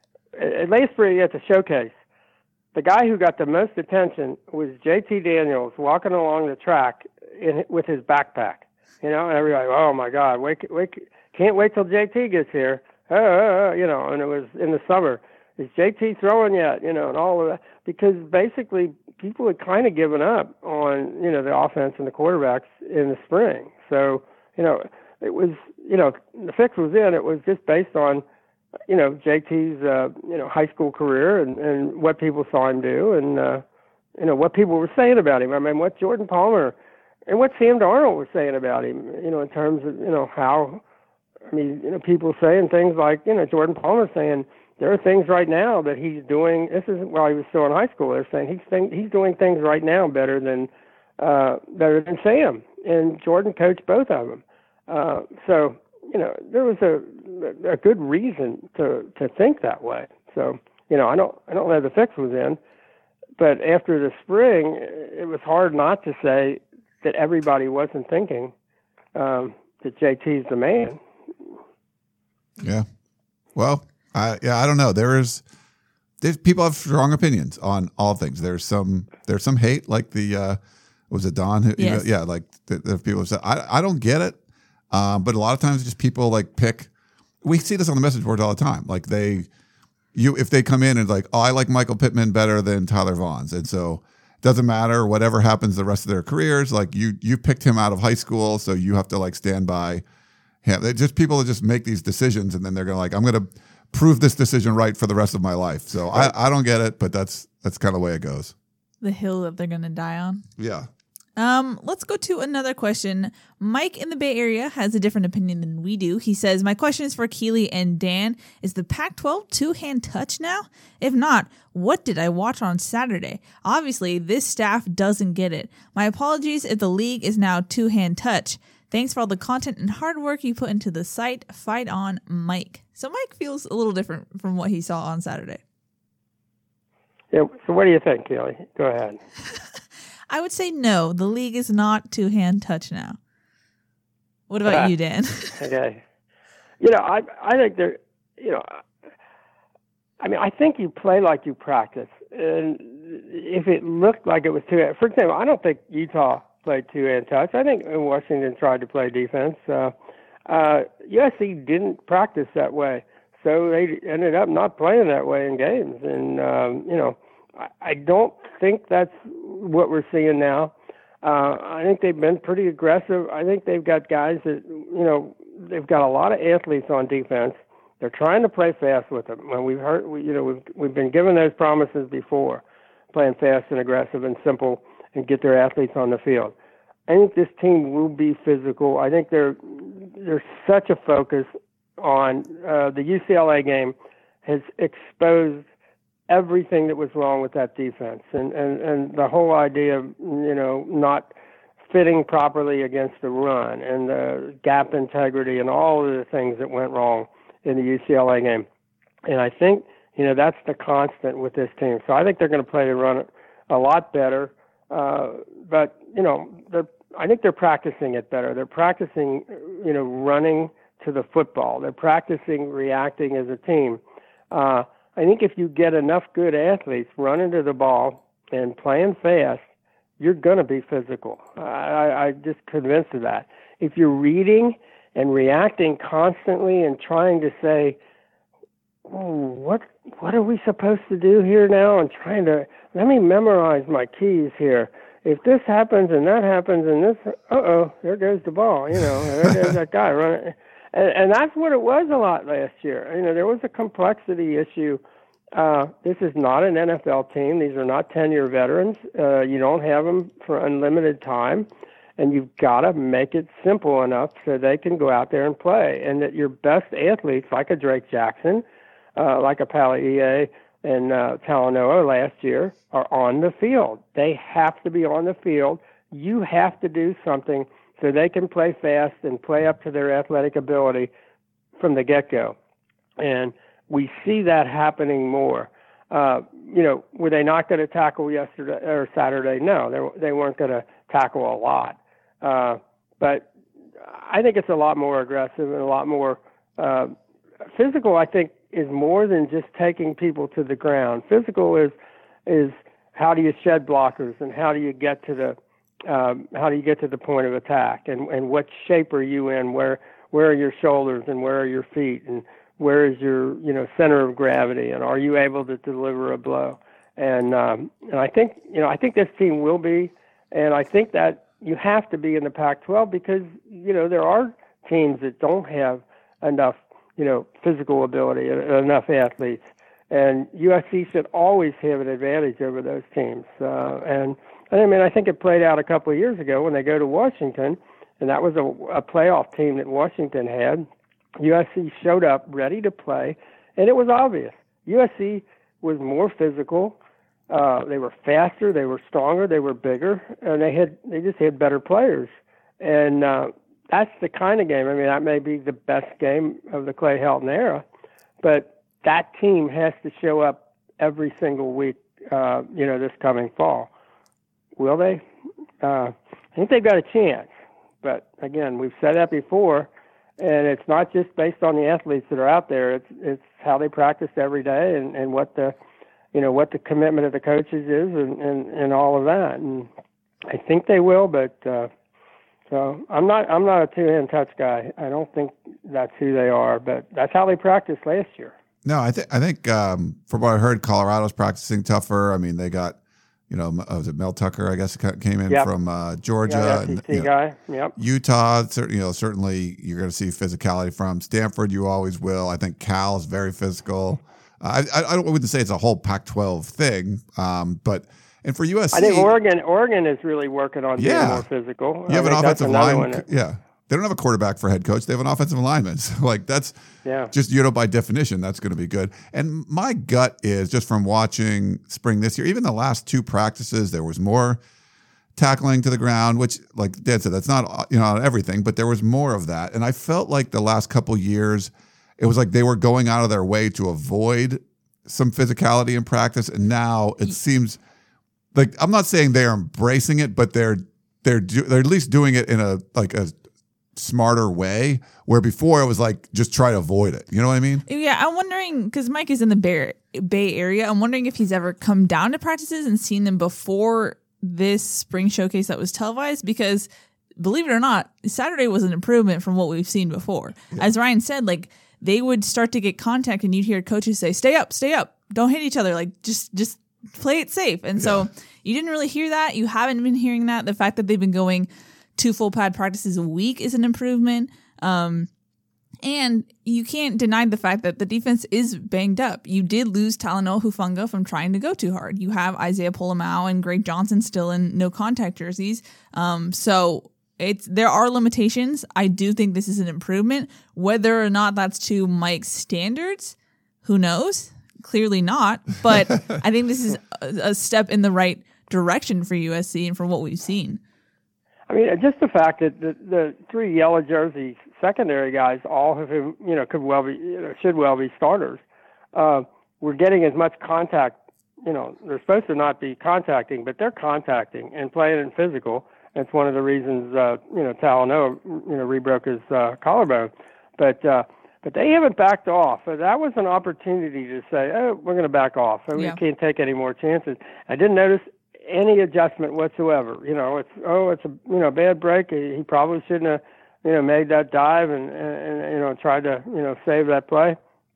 uh, last spring at the showcase? The guy who got the most attention was J T Daniels walking along the track in, with his backpack. You know, and everybody, oh my God, wait, wait, can't wait till J T gets here. Uh, uh, you know, and it was in the summer. is J T throwing yet? You know, and all of that, because basically people had kind of given up on, you know, the offense and the quarterbacks in the spring. So, you know, it was, you know, the fix was in. It was just based on, you know, J T's, uh, you know, high school career and, and what people saw him do and, uh, you know, what people were saying about him. I mean, what Jordan Palmer and what Sam Darnold was saying about him, you know, in terms of, you know, how, I mean, you know, people saying things like, you know, Jordan Palmer saying there are things right now that he's doing. This isn't while he was still in high school. They're saying he's think, he's doing things right now better than uh, better than Sam. And Jordan coached both of them. Uh, so, you know, there was a a good reason to, to think that way. So, you know, I don't I don't know the fix was in, but after the spring, it was hard not to say that everybody wasn't thinking um, that J T's the man. Yeah. Well, I yeah, I don't know. There is there's people have strong opinions on all things. There's some there's some hate, like the uh, was it Don? Who, yes. you know, yeah, like the, the people have said. I I don't get it, um, but a lot of times just people like pick. We see this on the message boards all the time. Like they, you if they come in and like, oh, I like Michael Pittman better than Tyler Vaughns, and so it doesn't matter whatever happens the rest of their careers. Like you you picked him out of high school, so you have to like stand by him. They just people that just make these decisions, and then they're gonna like, I'm gonna prove this decision right for the rest of my life. So I, I don't get it, but that's that's kind of the way it goes. The hill that they're gonna die on. Yeah. Um, let's go to another question. Mike in the Bay Area has a different opinion than we do. He says, my question is for Keely and Dan. Is the Pac twelve two-hand touch now? If not, what did I watch on Saturday? Obviously, this staff doesn't get it. My apologies if the league is now two-hand touch. Thanks for all the content and hard work you put into the site. Fight on, Mike. So Mike feels a little different from what he saw on Saturday. Yeah. So what do you think, Keely? Go ahead. I would say no. The league is not two-hand touch now. What about uh, you, Dan? Okay. You know, I I think there. You know, I mean, I think you play like you practice, and if it looked like it was two-hand, for example, I don't think Utah played two-hand touch. I think Washington tried to play defense. Uh, uh, U S C didn't practice that way, so they ended up not playing that way in games. And um, you know, I, I don't think that's what we're seeing now. Uh, I think they've been pretty aggressive. I think they've got guys that, you know, they've got a lot of athletes on defense. They're trying to play fast with them. When we've heard, we, you know, we've we've been given those promises before, playing fast and aggressive and simple, and get their athletes on the field. I think this team will be physical. I think they're there's such a focus on uh, the U C L A game has exposed everything that was wrong with that defense, and, and, and the whole idea of, you know, not fitting properly against the run and the gap integrity and all of the things that went wrong in the U C L A game. And I think, you know, that's the constant with this team. So I think they're going to play the run a lot better. Uh, but, you know, they're, I think they're practicing it better. They're practicing, you know, running to the football. They're practicing reacting as a team. Uh, I think if you get enough good athletes running to the ball and playing fast, you're going to be physical. I, I'm just convinced of that. If you're reading and reacting constantly and trying to say, oh, what what are we supposed to do here now? And trying to, let me memorize my keys here. If this happens and that happens and this, uh-oh, there goes the ball. You know, there goes that guy running. And, and that's what it was a lot last year. You know, there was a complexity issue. Uh, this is not an N F L team. These are not ten-year veterans. Uh, you don't have them for unlimited time, and you've got to make it simple enough so they can go out there and play, and that your best athletes, like a Drake Jackson, uh, like a Palaie and uh, Talanoa last year, are on the field. They have to be on the field. You have to do something so they can play fast and play up to their athletic ability from the get-go. And we see that happening more. Uh, you know, were they not going to tackle yesterday or Saturday? No, they, they weren't going to tackle a lot. Uh, but I think it's a lot more aggressive and a lot more uh, physical. I think is more than just taking people to the ground. Physical is is how do you shed blockers and how do you get to the um, how do you get to the point of attack, and, and what shape are you in? Where where are your shoulders and where are your feet, and where is your, you know, center of gravity, and are you able to deliver a blow? And um, and I think, you know, I think this team will be, and I think that you have to be in the Pac twelve because, you know, there are teams that don't have enough, you know, physical ability, enough athletes. And U S C should always have an advantage over those teams. Uh, and, and I mean, I think it played out a couple of years ago when they go to Washington, and that was a, a playoff team that Washington had. U S C showed up ready to play, and it was obvious. U S C was more physical. Uh, they were faster. They were stronger. They were bigger, and they had they just had better players. And uh, that's the kind of game. I mean, that may be the best game of the Clay Helton era, but that team has to show up every single week, uh, you know, this coming fall. Will they? Uh, I think they've got a chance. But, again, we've said that before, and it's not just based on the athletes that are out there. It's it's how they practice every day and, and what the, you know, what the commitment of the coaches is and, and, and all of that. And I think they will, but uh, so I'm not I'm not a two-hand touch guy. I don't think that's who they are, but that's how they practiced last year. No, I think I think um, from what I heard, Colorado's practicing tougher. I mean, they got, you know, was it Mel Tucker? I guess came in yep. from uh, Georgia. Yeah, and, you know, guy. Yep. Utah, you know, certainly you're going to see physicality from. Stanford, you always will. I think Cal is very physical. Uh, I, I, I wouldn't say it's a whole Pac twelve thing, um, but and for U S C, I think Oregon, Oregon is really working on being yeah. more physical. You have I an offensive line, that, yeah. They don't have a quarterback for head coach. They have an offensive lineman. So, like, that's yeah. just, you know, by definition, that's going to be good. And my gut is just from watching spring this year, even the last two practices, there was more tackling to the ground, which, like Dan said, that's not, you know, not everything, but there was more of that. And I felt like the last couple years, it was like they were going out of their way to avoid some physicality in practice. And now it seems like, I'm not saying they're embracing it, but they're, they're, do, they're at least doing it in a, like a, smarter way, where before it was like just try to avoid it. You know what I mean? Yeah, I'm wondering, because Mike is in the Bay, Bay Area, I'm wondering if he's ever come down to practices and seen them before this spring showcase that was televised, because believe it or not, Saturday was an improvement from what we've seen before. Yeah. As Ryan said, like they would start to get contact and you'd hear coaches say, stay up, stay up, don't hit each other, like just just play it safe. And so yeah. you didn't really hear that. You haven't been hearing that. The fact that they've been going two full pad practices a week is an improvement. Um, and you can't deny the fact that the defense is banged up. You did lose Talanoa Hufanga from trying to go too hard. You have Isaiah Pola-Mao and Greg Johnson still in no contact jerseys. Um, so it's there are limitations. I do think this is an improvement. Whether or not that's to Mike's standards, who knows? Clearly not. But I think this is a, a step in the right direction for U S C and from what we've seen. I mean, just the fact that the, the three yellow jersey secondary guys, all of whom, you know, could well be, you know, should well be starters, uh, we're getting as much contact, you know, they're supposed to not be contacting, but they're contacting and playing in physical. That's one of the reasons, uh, you know, Talanoa, you know, rebroke his uh, collarbone. But, uh, but they haven't backed off. So that was an opportunity to say, oh, we're going to back off. So yeah. we can't take any more chances. I didn't notice any adjustment whatsoever. You know, it's, oh, it's a, you know, bad break. He, he probably shouldn't have, you know, made that dive and, and, and you know, tried to, you know, save that play.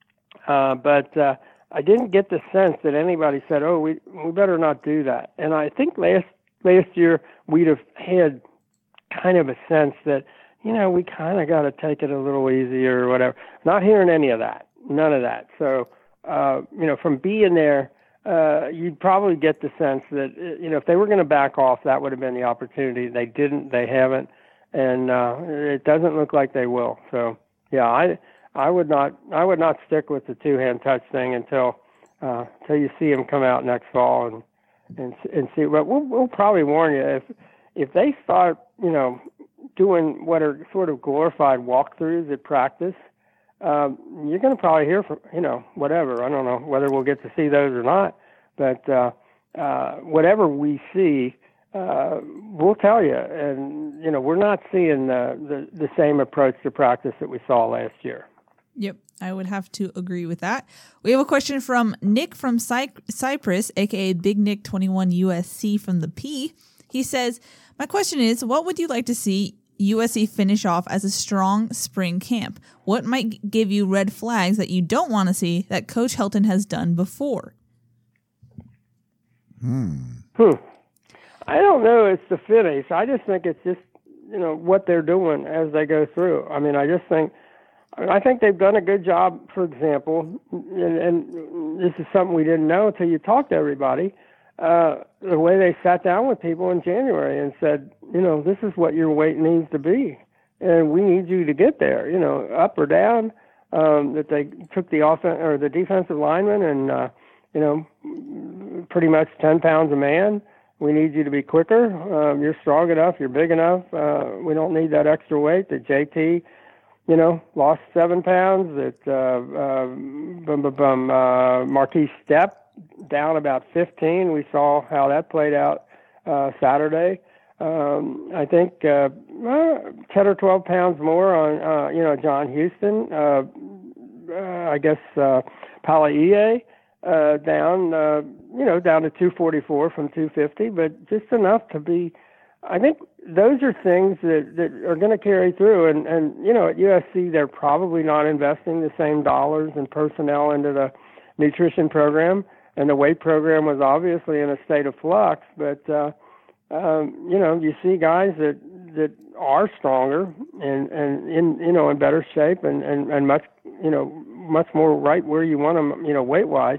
Uh, but uh, I didn't get the sense that anybody said, oh, we we better not do that. And I think last last year we'd have had kind of a sense that, you know, we kind of got to take it a little easier or whatever. Not hearing any of that, none of that. So, uh, you know, from being there, Uh, you'd probably get the sense that, you know, if they were going to back off, that would have been the opportunity. They didn't, they haven't, and uh, it doesn't look like they will. So, yeah, I I would not I would not stick with the two-hand touch thing until uh, until you see them come out next fall and and and see. But we'll, we'll probably warn you if if they start, you know, doing what are sort of glorified walkthroughs at practice. Um, you're going to probably hear from, you know, whatever. I don't know whether we'll get to see those or not, but uh, uh, whatever we see, uh, we'll tell you. And, you know, we're not seeing the, the, the same approach to practice that we saw last year. Yep, I would have to agree with that. We have a question from Nick from Cy- Cyprus, a k a. Big Nick twenty-one U S C from the P. He says, my question is, what would you like to see U S C finish off as a strong spring camp? What might give you red flags that you don't want to see that Coach Helton has done before? Hmm. Hmm. I don't know. It's the finish. I just think it's just, you know, what they're doing as they go through. I mean, I just think, I, mean, I think they've done a good job, for example, and, and this is something we didn't know until you talked to everybody, uh, the way they sat down with people in January and said, you know, this is what your weight needs to be, and we need you to get there, you know, up or down, um, that they took the offen- or the defensive lineman and, uh, you know, pretty much ten pounds a man. We need you to be quicker. Um, you're strong enough. You're big enough. Uh, we don't need that extra weight. That J T, you know, lost seven pounds. That uh, uh, bum, bum, bum, uh, Marquise Stepp down about fifteen. We saw how that played out uh, Saturday. Um, I think uh, uh, ten or twelve pounds more on, uh, you know, John Houston. Uh, uh, I guess uh, Palaiie. Uh, down, uh, you know, down to two forty-four from two fifty, but just enough to be, I think those are things that, that are going to carry through. And, and, you know, at U S C, they're probably not investing the same dollars and personnel into the nutrition program. And the weight program was obviously in a state of flux. But, uh, um, you know, you see guys that, that are stronger and, and in, you know, in better shape and, and, and much, you know, much more right where you want them, you know, weight-wise.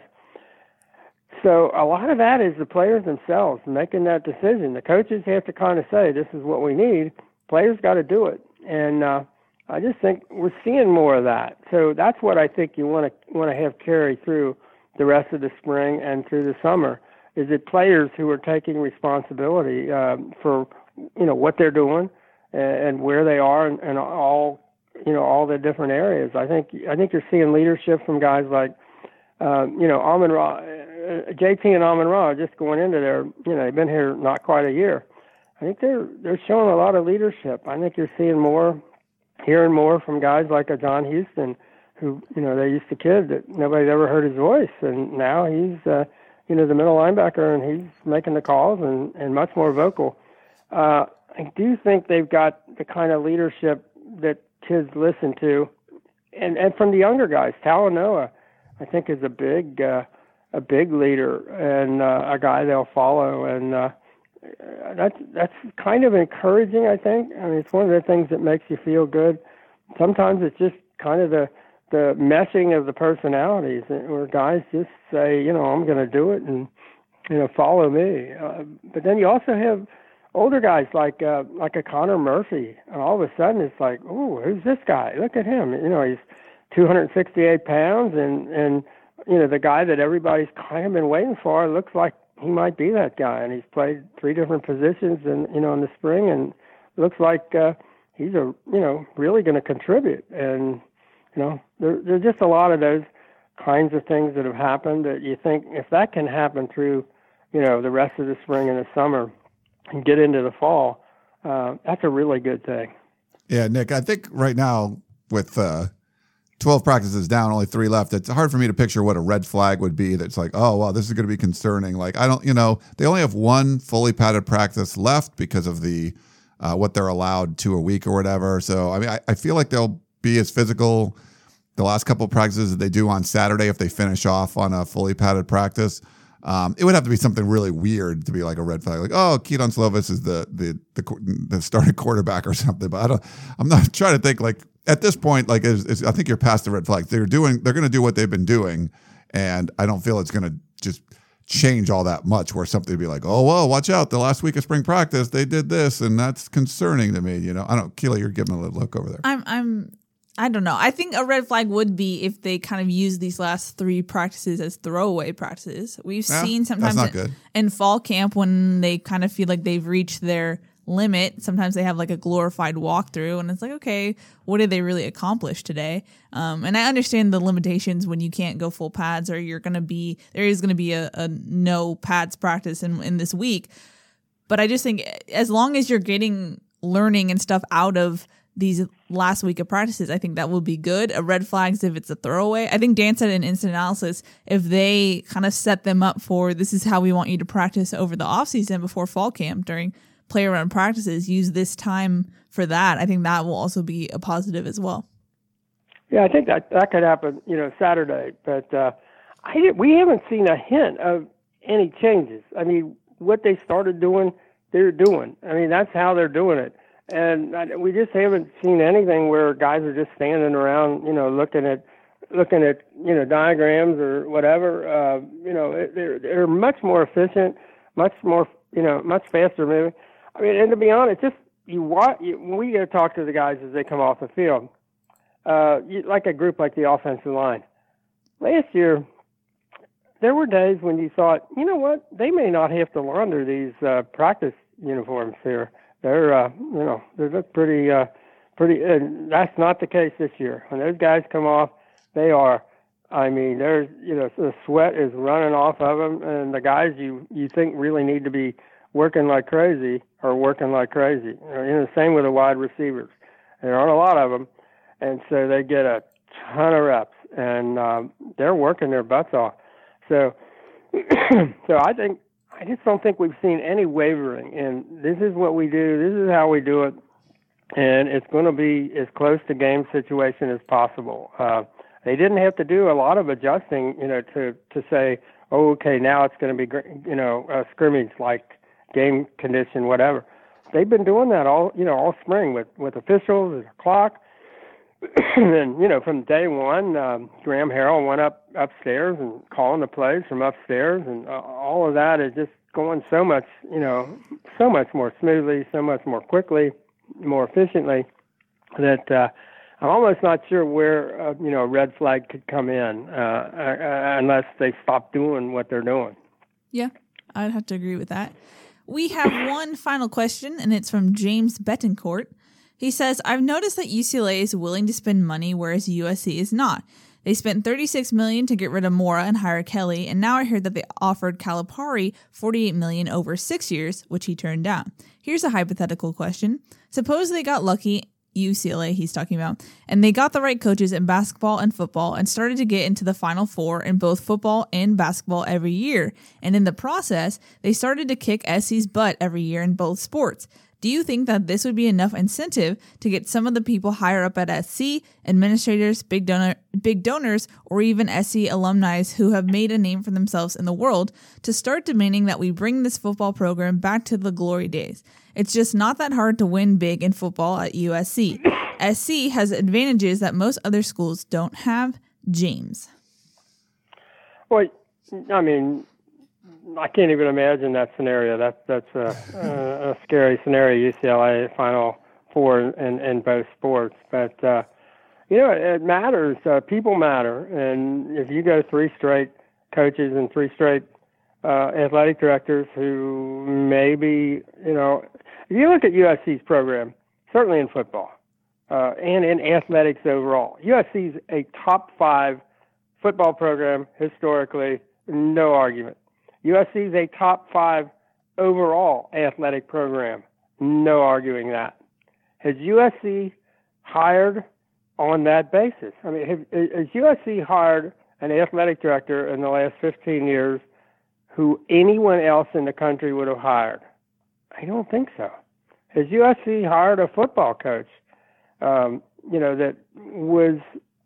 So a lot of that is the players themselves making that decision. The coaches have to kind of say, this is what we need. Players got to do it. And uh, I just think we're seeing more of that. So that's what I think you want to want to have carry through the rest of the spring and through the summer, is it players who are taking responsibility um, for, you know, what they're doing and, and where they are and, and all, you know, all the different areas. I think I think you're seeing leadership from guys like, um, you know, Amon-Ra, uh, J T and Amon-Ra just going into their, you know, they've been here not quite a year. I think they're they're showing a lot of leadership. I think you're seeing more, hearing more from guys like a John Houston, who, you know, they used to kid that nobody's ever heard his voice, and now he's, uh, you know, the middle linebacker, and he's making the calls and, and much more vocal. Uh, I do think they've got the kind of leadership that kids listen to, and, and from the younger guys. Talanoa, I think, is a big uh, a big leader and uh, a guy they'll follow, and uh, that's that's kind of encouraging, I think. I mean, it's one of the things that makes you feel good. Sometimes it's just kind of the the meshing of the personalities, where guys just say, you know, I'm going to do it, and, you know, follow me. Uh, but then you also have older guys like uh, like a Connor Murphy, and all of a sudden it's like, oh, who's this guy? Look at him. You know, he's two hundred sixty-eight pounds, and, and you know, the guy that everybody's kind of been waiting for looks like he might be that guy. And he's played three different positions, and you know, in the spring, and looks like uh, he's a you know really going to contribute. And you know, there, there's just a lot of those kinds of things that have happened that you think, if that can happen through, you know, the rest of the spring and the summer and get into the fall, uh, that's a really good thing. Yeah, Nick, I think right now with uh, twelve practices down, only three left, it's hard for me to picture what a red flag would be that's like, oh, wow, this is going to be concerning. Like, I don't, you know, they only have one fully padded practice left because of the uh, what they're allowed to a week or whatever. So, I mean, I, I feel like they'll be as physical the last couple of practices that they do on Saturday if they finish off on a fully padded practice. Um, it would have to be something really weird to be like a red flag, like, oh, Keaton Slovis is the the the, the starting quarterback or something. But I don't. I'm not trying to think like at this point. Like, it's, it's, I think you're past the red flag. They're doing. They're going to do what they've been doing, and I don't feel it's going to just change all that much. Where something would be like, oh, well, watch out. The last week of spring practice, they did this, and that's concerning to me. You know, I don't. Keela, you're giving a little look over there. I'm. I'm. I don't know. I think a red flag would be if they kind of use these last three practices as throwaway practices. We've yeah, seen sometimes that's not in, good. in fall camp when they kind of feel like they've reached their limit. Sometimes they have like a glorified walkthrough, and it's like, okay, what did they really accomplish today? Um, and I understand the limitations when you can't go full pads, or you're going to be there is going to be a, a no pads practice in, in this week. But I just think as long as you're getting learning and stuff out of these last week of practices, I think that will be good. A red flags if it's a throwaway. I think Dan said in instant analysis, if they kind of set them up for, this is how we want you to practice over the off season before fall camp during play around practices, use this time for that, I think that will also be a positive as well. Yeah, I think that that could happen, you know, Saturday. But uh, I we haven't seen a hint of any changes. I mean, what they started doing, they're doing. I mean, that's how they're doing it. And I, we just haven't seen anything where guys are just standing around, you know, looking at looking at you know diagrams or whatever. Uh, you know, they're they're much more efficient, much more you know, much faster moving. I mean, and to be honest, just you watch you, when we go to talk to the guys as they come off the field. Uh, you, like a group like the offensive line. Last year, there were days when you thought, you know what, they may not have to launder these uh, practice uniforms here. They're, uh, you know, they look pretty, uh, pretty. And that's not the case this year. When those guys come off, they are. I mean, there's, you know, the sweat is running off of them, and the guys you you think really need to be working like crazy are working like crazy. You know, the same with the wide receivers. There aren't a lot of them. And so they get a ton of reps, and um, they're working their butts off. So, so I think I just don't think we've seen any wavering. And this is what we do. This is how we do it, and it's going to be as close to game situation as possible. Uh, they didn't have to do a lot of adjusting, you know, to to say, oh, okay, now it's going to be, you know, a scrimmage like game condition, whatever. They've been doing that all, you know, all spring with with officials and the clock. And, you know, from day one, um, Graham Harrell went up upstairs and calling the plays from upstairs, and uh, all of that is just going so much, you know, so much more smoothly, so much more quickly, more efficiently, that uh, I'm almost not sure where, uh, you know, a red flag could come in uh, uh, unless they stop doing what they're doing. Yeah, I'd have to agree with that. We have one final question, and it's from James Betancourt. He says, I've noticed that U C L A is willing to spend money, whereas U S C is not. They spent thirty-six million dollars to get rid of Mora and hire Kelly, and now I heard that they offered Calipari forty-eight million dollars over six years, which he turned down. Here's a hypothetical question. Suppose they got lucky, U C L A he's talking about, and they got the right coaches in basketball and football and started to get into the Final Four in both football and basketball every year. And in the process, they started to kick S C's butt every year in both sports. Do you think that this would be enough incentive to get some of the people higher up at S C, administrators, big donor, big donors, or even S C alumni who have made a name for themselves in the world to start demanding that we bring this football program back to the glory days? It's just not that hard to win big in football at U S C. S C has advantages that most other schools don't have. James. Well, I mean, I can't even imagine that scenario. That's that's a, a, a scary scenario. U C L A Final Four in, in both sports, but uh, you know it, it matters. Uh, people matter, and if you go three straight coaches and three straight uh, athletic directors who maybe you know, if you look at U S C's program, certainly in football uh, and in athletics overall, U S C's a top five football program historically, no argument. U S C is a top five overall athletic program. No arguing that. Has U S C hired on that basis? I mean, has, has U S C hired an athletic director in the last fifteen years who anyone else in the country would have hired? I don't think so. Has U S C hired a football coach, um, you know, that was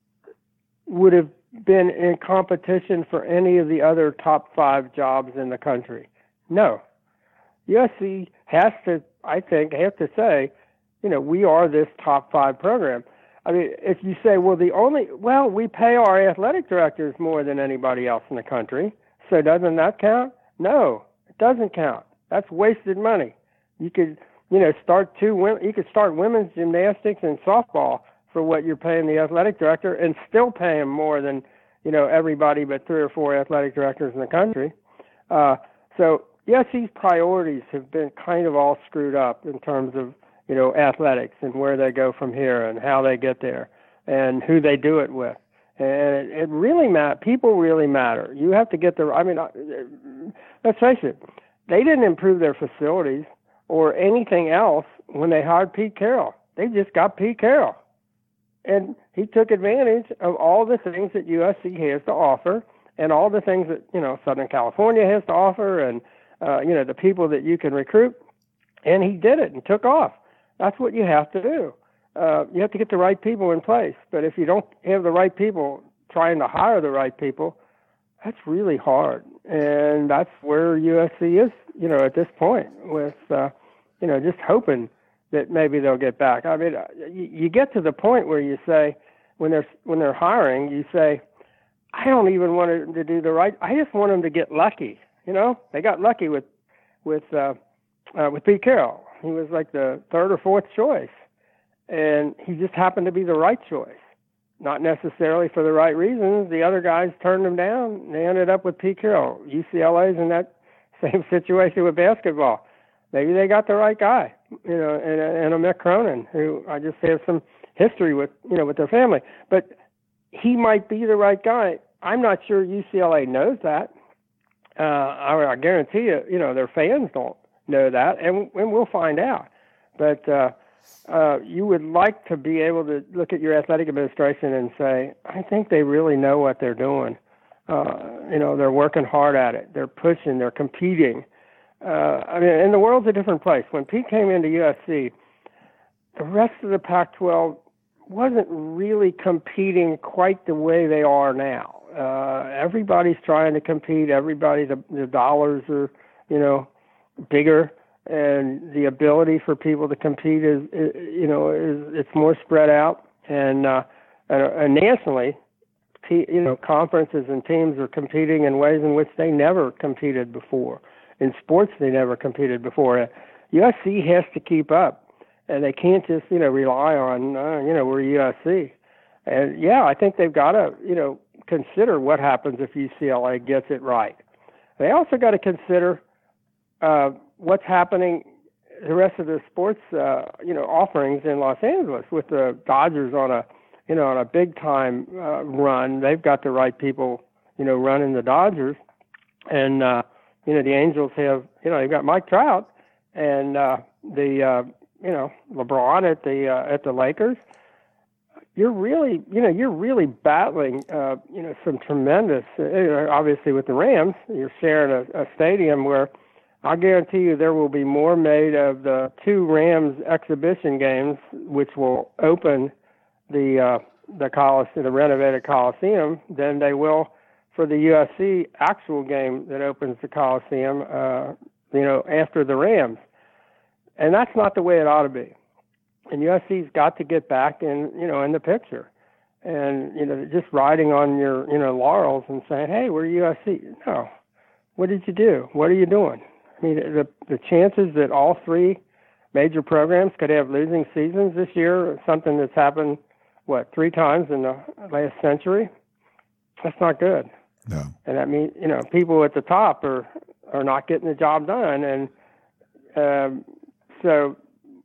would have been in competition for any of the other top five jobs in the country? No. U S C has to, I think, have to say, you know, we are this top five program. I mean, if you say, well, the only, well, we pay our athletic directors more than anybody else in the country, so doesn't that count? No, it doesn't count. That's wasted money. You could, you know, start two, you could start women's gymnastics and softball for what you're paying the athletic director and still pay him more than, you know, everybody but three or four athletic directors in the country. Uh, so U S C's priorities have been kind of all screwed up in terms of, you know, athletics and where they go from here and how they get there and who they do it with. And it, it really matters. People really matter. You have to get the, I mean, let's face it, they didn't improve their facilities or anything else when they hired Pete Carroll. They just got Pete Carroll. And he took advantage of all the things that U S C has to offer and all the things that, you know, Southern California has to offer and, uh, you know, the people that you can recruit. and he did it and took off. That's what you have to do. Uh, you have to get the right people in place. But if you don't have the right people trying to hire the right people, that's really hard. And that's where U S C is, you know, at this point with, uh, you know, just hoping that maybe they'll get back. I mean, you, you get to the point where you say, when they're, when they're hiring, you say, I don't even want them to do the right. I just want them to get lucky. You know, they got lucky with, with, uh, uh, with Pete Carroll. He was like the third or fourth choice, and he just happened to be the right choice. Not necessarily for the right reasons. The other guys turned him down. They ended up with Pete Carroll. U C L A's in that same situation with basketball. Maybe they got the right guy, you know, and, and a Mick Cronin, who I just have some history with, you know, with their family. But he might be the right guy. I'm not sure U C L A knows that. Uh, I, I guarantee you, you know, their fans don't know that, and, and we'll find out. But uh, uh, you would like to be able to look at your athletic administration and say, I think they really know what they're doing. Uh, you know, they're working hard at it. They're pushing. They're competing. Uh, I mean, and the world's a different place. When Pete came into U S C, the rest of the Pac twelve wasn't really competing quite the way they are now. Uh, everybody's trying to compete. Everybody, the, the dollars are, you know, bigger, and the ability for people to compete is, is you know, is it's more spread out. And, uh, and, and nationally, you know, conferences and teams are competing in ways in which they never competed before. In sports, they never competed before. U S C has to keep up, and they can't just, you know, rely on, uh, you know, we're U S C. And, yeah, I think they've got to, you know, consider what happens if U C L A gets it right. They also got to consider uh, what's happening, the rest of the sports, uh, you know, offerings in Los Angeles with the Dodgers on a, you know, on a big-time uh, run. They've got the right people, you know, running the Dodgers. And, uh, you know, the Angels have, you know, they've got Mike Trout and uh, the, uh, you know, LeBron at the uh, at the Lakers. You're really, you know, you're really battling, uh, you know, some tremendous, uh, obviously with the Rams, you're sharing a, a stadium where I guarantee you there will be more made of the two Rams exhibition games, which will open the uh, the Coliseum, the renovated Coliseum, than they will for the U S C actual game that opens the Coliseum, uh, you know, after the Rams. And that's not the way it ought to be. And U S C's got to get back in, you know, in the picture. And, you know, just riding on your, you know, laurels and saying, hey, we're U S C. No. What did you do? What are you doing? I mean, the the chances that all three major programs could have losing seasons this year, something that's happened, what, three times in the last century, that's not good. No. And that means, you know, people at the top are, are not getting the job done. And um, so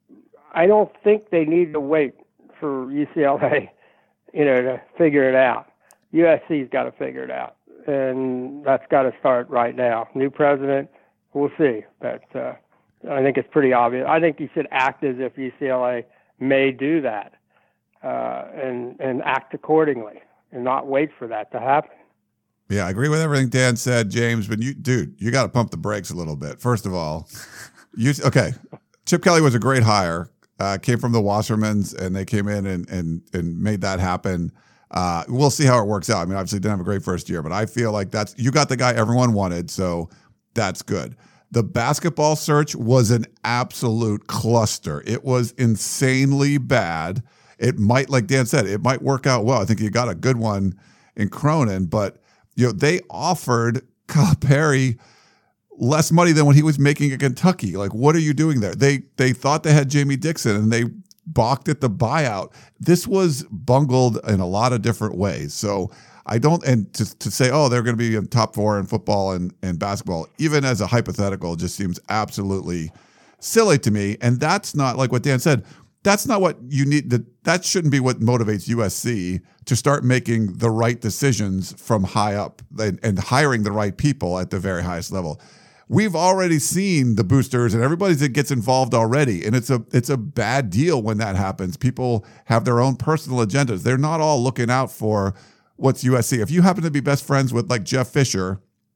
I don't think they need to wait for U C L A, you know, to figure it out. U S C's got to figure it out. And that's got to start right now. New president, we'll see. But uh, I think it's pretty obvious. I think you should act as if U C L A may do that uh, and, and act accordingly and not wait for that to happen. Yeah, I agree with everything Dan said, James, but you, dude, you got to pump the brakes a little bit. First of all, you, okay, Chip Kelly was a great hire, uh, came from the Wassermans, and they came in and, and, and made that happen. Uh, we'll see how it works out. I mean, obviously didn't have a great first year, but I feel like that's, you got the guy everyone wanted, so that's good. The basketball search was an absolute cluster. It was insanely bad. It might, like Dan said, it might work out well. I think you got a good one in Cronin, but you know, they offered Calipari less money than what he was making at Kentucky. Like, what are you doing there? They they thought they had Jamie Dixon, and they balked at the buyout. This was bungled in a lot of different ways. So I don't, and to, to say, oh, they're going to be in top four in football and, and basketball, even as a hypothetical, just seems absolutely silly to me. And that's not, like what Dan said, that's not what you need. That that shouldn't be what motivates U S C to start making the right decisions from high up and, and hiring the right people at the very highest level. We've already seen the boosters and everybody that gets involved already, and it's a it's a bad deal when that happens. People have their own personal agendas. They're not all looking out for what's U S C. If you happen to be best friends with like Jeff Fisher,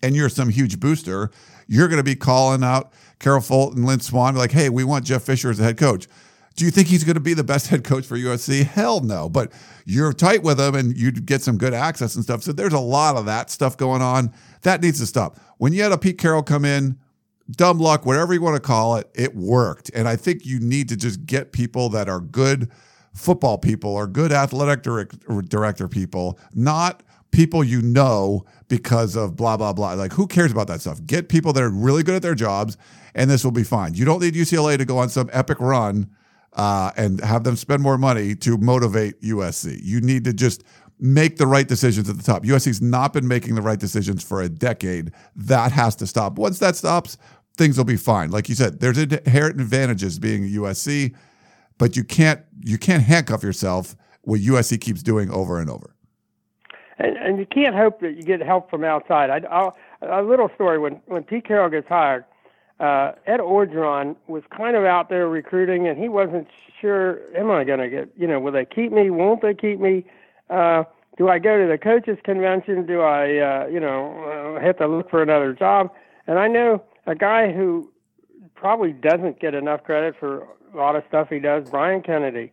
and you're some huge booster, you're going to be calling out Carol Folt and Lynn Swann like, hey, we want Jeff Fisher as the head coach. Do you think he's going to be the best head coach for U S C? Hell no. But you're tight with him and you get some good access and stuff. So there's a lot of that stuff going on. That needs to stop. When you had a Pete Carroll come in, dumb luck, whatever you want to call it, it worked. And I think you need to just get people that are good football people or good athletic direct, director people, not people you know because of blah, blah, blah. Like, who cares about that stuff? Get people that are really good at their jobs, and this will be fine. You don't need U C L A to go on some epic run uh, and have them spend more money to motivate U S C. You need to just make the right decisions at the top. U S C's not been making the right decisions for a decade. That has to stop. Once that stops, things will be fine. Like you said, there's inherent advantages being U S C, but you can't you can't handcuff yourself what U S C keeps doing over and over. And, and you can't hope that you get help from outside. I, I'll, a little story, when, when Pete Carroll gets hired, uh, Ed Orgeron was kind of out there recruiting, and he wasn't sure, am I going to get, you know, will they keep me, won't they keep me? Uh, do I go to the coaches convention? Do I, uh, you know, uh, have to look for another job? And I know a guy who probably doesn't get enough credit for a lot of stuff he does, Brian Kennedy,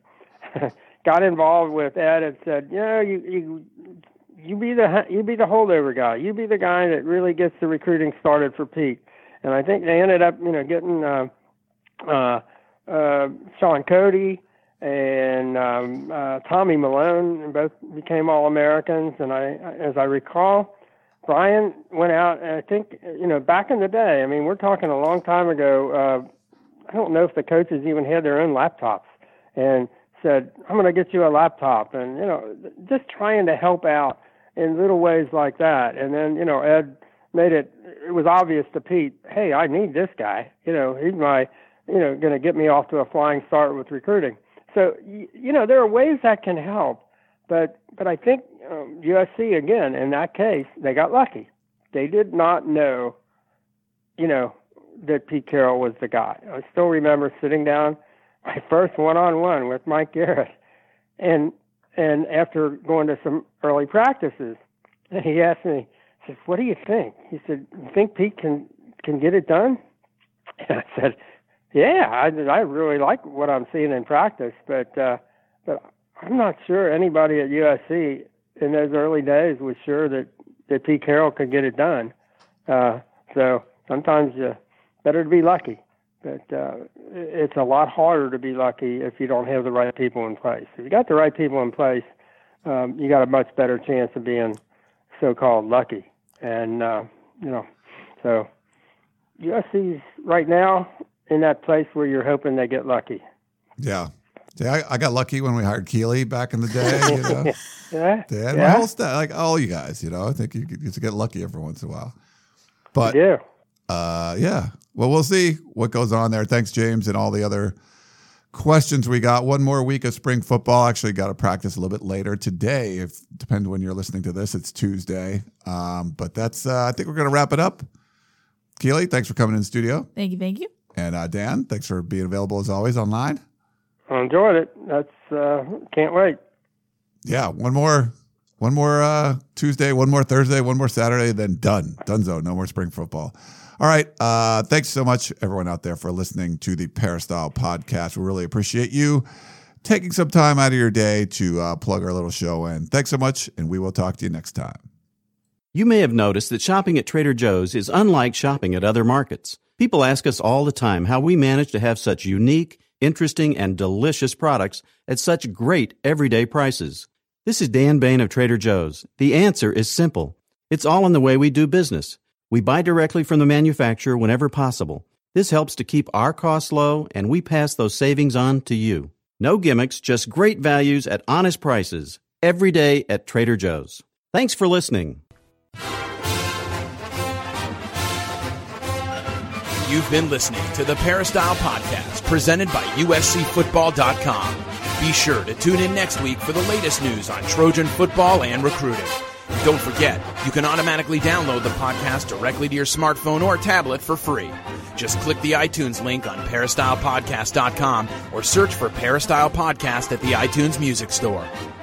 got involved with Ed and said, you know, you, you, you be the, you be the holdover guy. You be the guy that really gets the recruiting started for Pete. And I think they ended up, you know, getting, uh, uh, uh, Sean Cody and um, uh, Tommy Malone, and both became All-Americans. And I, as I recall, Brian went out, and I think, you know, back in the day, I mean, we're talking a long time ago, uh, I don't know if the coaches even had their own laptops, and said, I'm going to get you a laptop. And, you know, just trying to help out in little ways like that. And then, you know, Ed made it, it was obvious to Pete, hey, I need this guy. You know, he's my, you know, going to get me off to a flying start with recruiting. So, you know, there are ways that can help, but but I think um, U S C, again, in that case, they got lucky. They did not know, you know, that Pete Carroll was the guy. I still remember sitting down my first one-on-one with Mike Garrett, and and after going to some early practices, and he asked me, he said, what do you think? He said, you think Pete can, can get it done? And I said, yeah, I, I really like what I'm seeing in practice, but uh, but I'm not sure anybody at U S C in those early days was sure that, that Pete Carroll could get it done. Uh, so sometimes uh, better to be lucky, but uh, it's a lot harder to be lucky if you don't have the right people in place. If you got the right people in place, um, you got a much better chance of being so-called lucky. And, uh, you know, so U S C's right now in that place where you're hoping they get lucky. Yeah. See, I, I got lucky when we hired Keeley back in the day. You know? yeah. They had yeah. my whole staff, like all you guys, you know. I think you get to get lucky every once in a while. But, yeah. Uh, yeah. Well, we'll see what goes on there. Thanks, James, and all the other questions we got. One more week of spring football. Actually, got to practice a little bit later today. If depends when you're listening to this. It's Tuesday. Um, but that's. Uh, I think we're going to wrap it up. Keeley, thanks for coming in the studio. Thank you. Thank you. And uh, Dan, thanks for being available as always online. I enjoyed it. That's uh, can't wait. Yeah, one more, one more uh, Tuesday, one more Thursday, one more Saturday, then done. Donezo. No more spring football. All right. Uh, thanks so much, everyone out there, for listening to the Peristyle Podcast. We really appreciate you taking some time out of your day to uh, plug our little show in. Thanks so much, and we will talk to you next time. You may have noticed that shopping at Trader Joe's is unlike shopping at other markets. People ask us all the time how we manage to have such unique, interesting, and delicious products at such great everyday prices. This is Dan Bain of Trader Joe's. The answer is simple. It's all in the way we do business. We buy directly from the manufacturer whenever possible. This helps to keep our costs low, and we pass those savings on to you. No gimmicks, just great values at honest prices. Every day at Trader Joe's. Thanks for listening. You've been listening to the Peristyle Podcast, presented by U S C Football dot com. Be sure to tune in next week for the latest news on Trojan football and recruiting. Don't forget, you can automatically download the podcast directly to your smartphone or tablet for free. Just click the iTunes link on Peristyle Podcast dot com or search for Peristyle Podcast at the iTunes Music Store.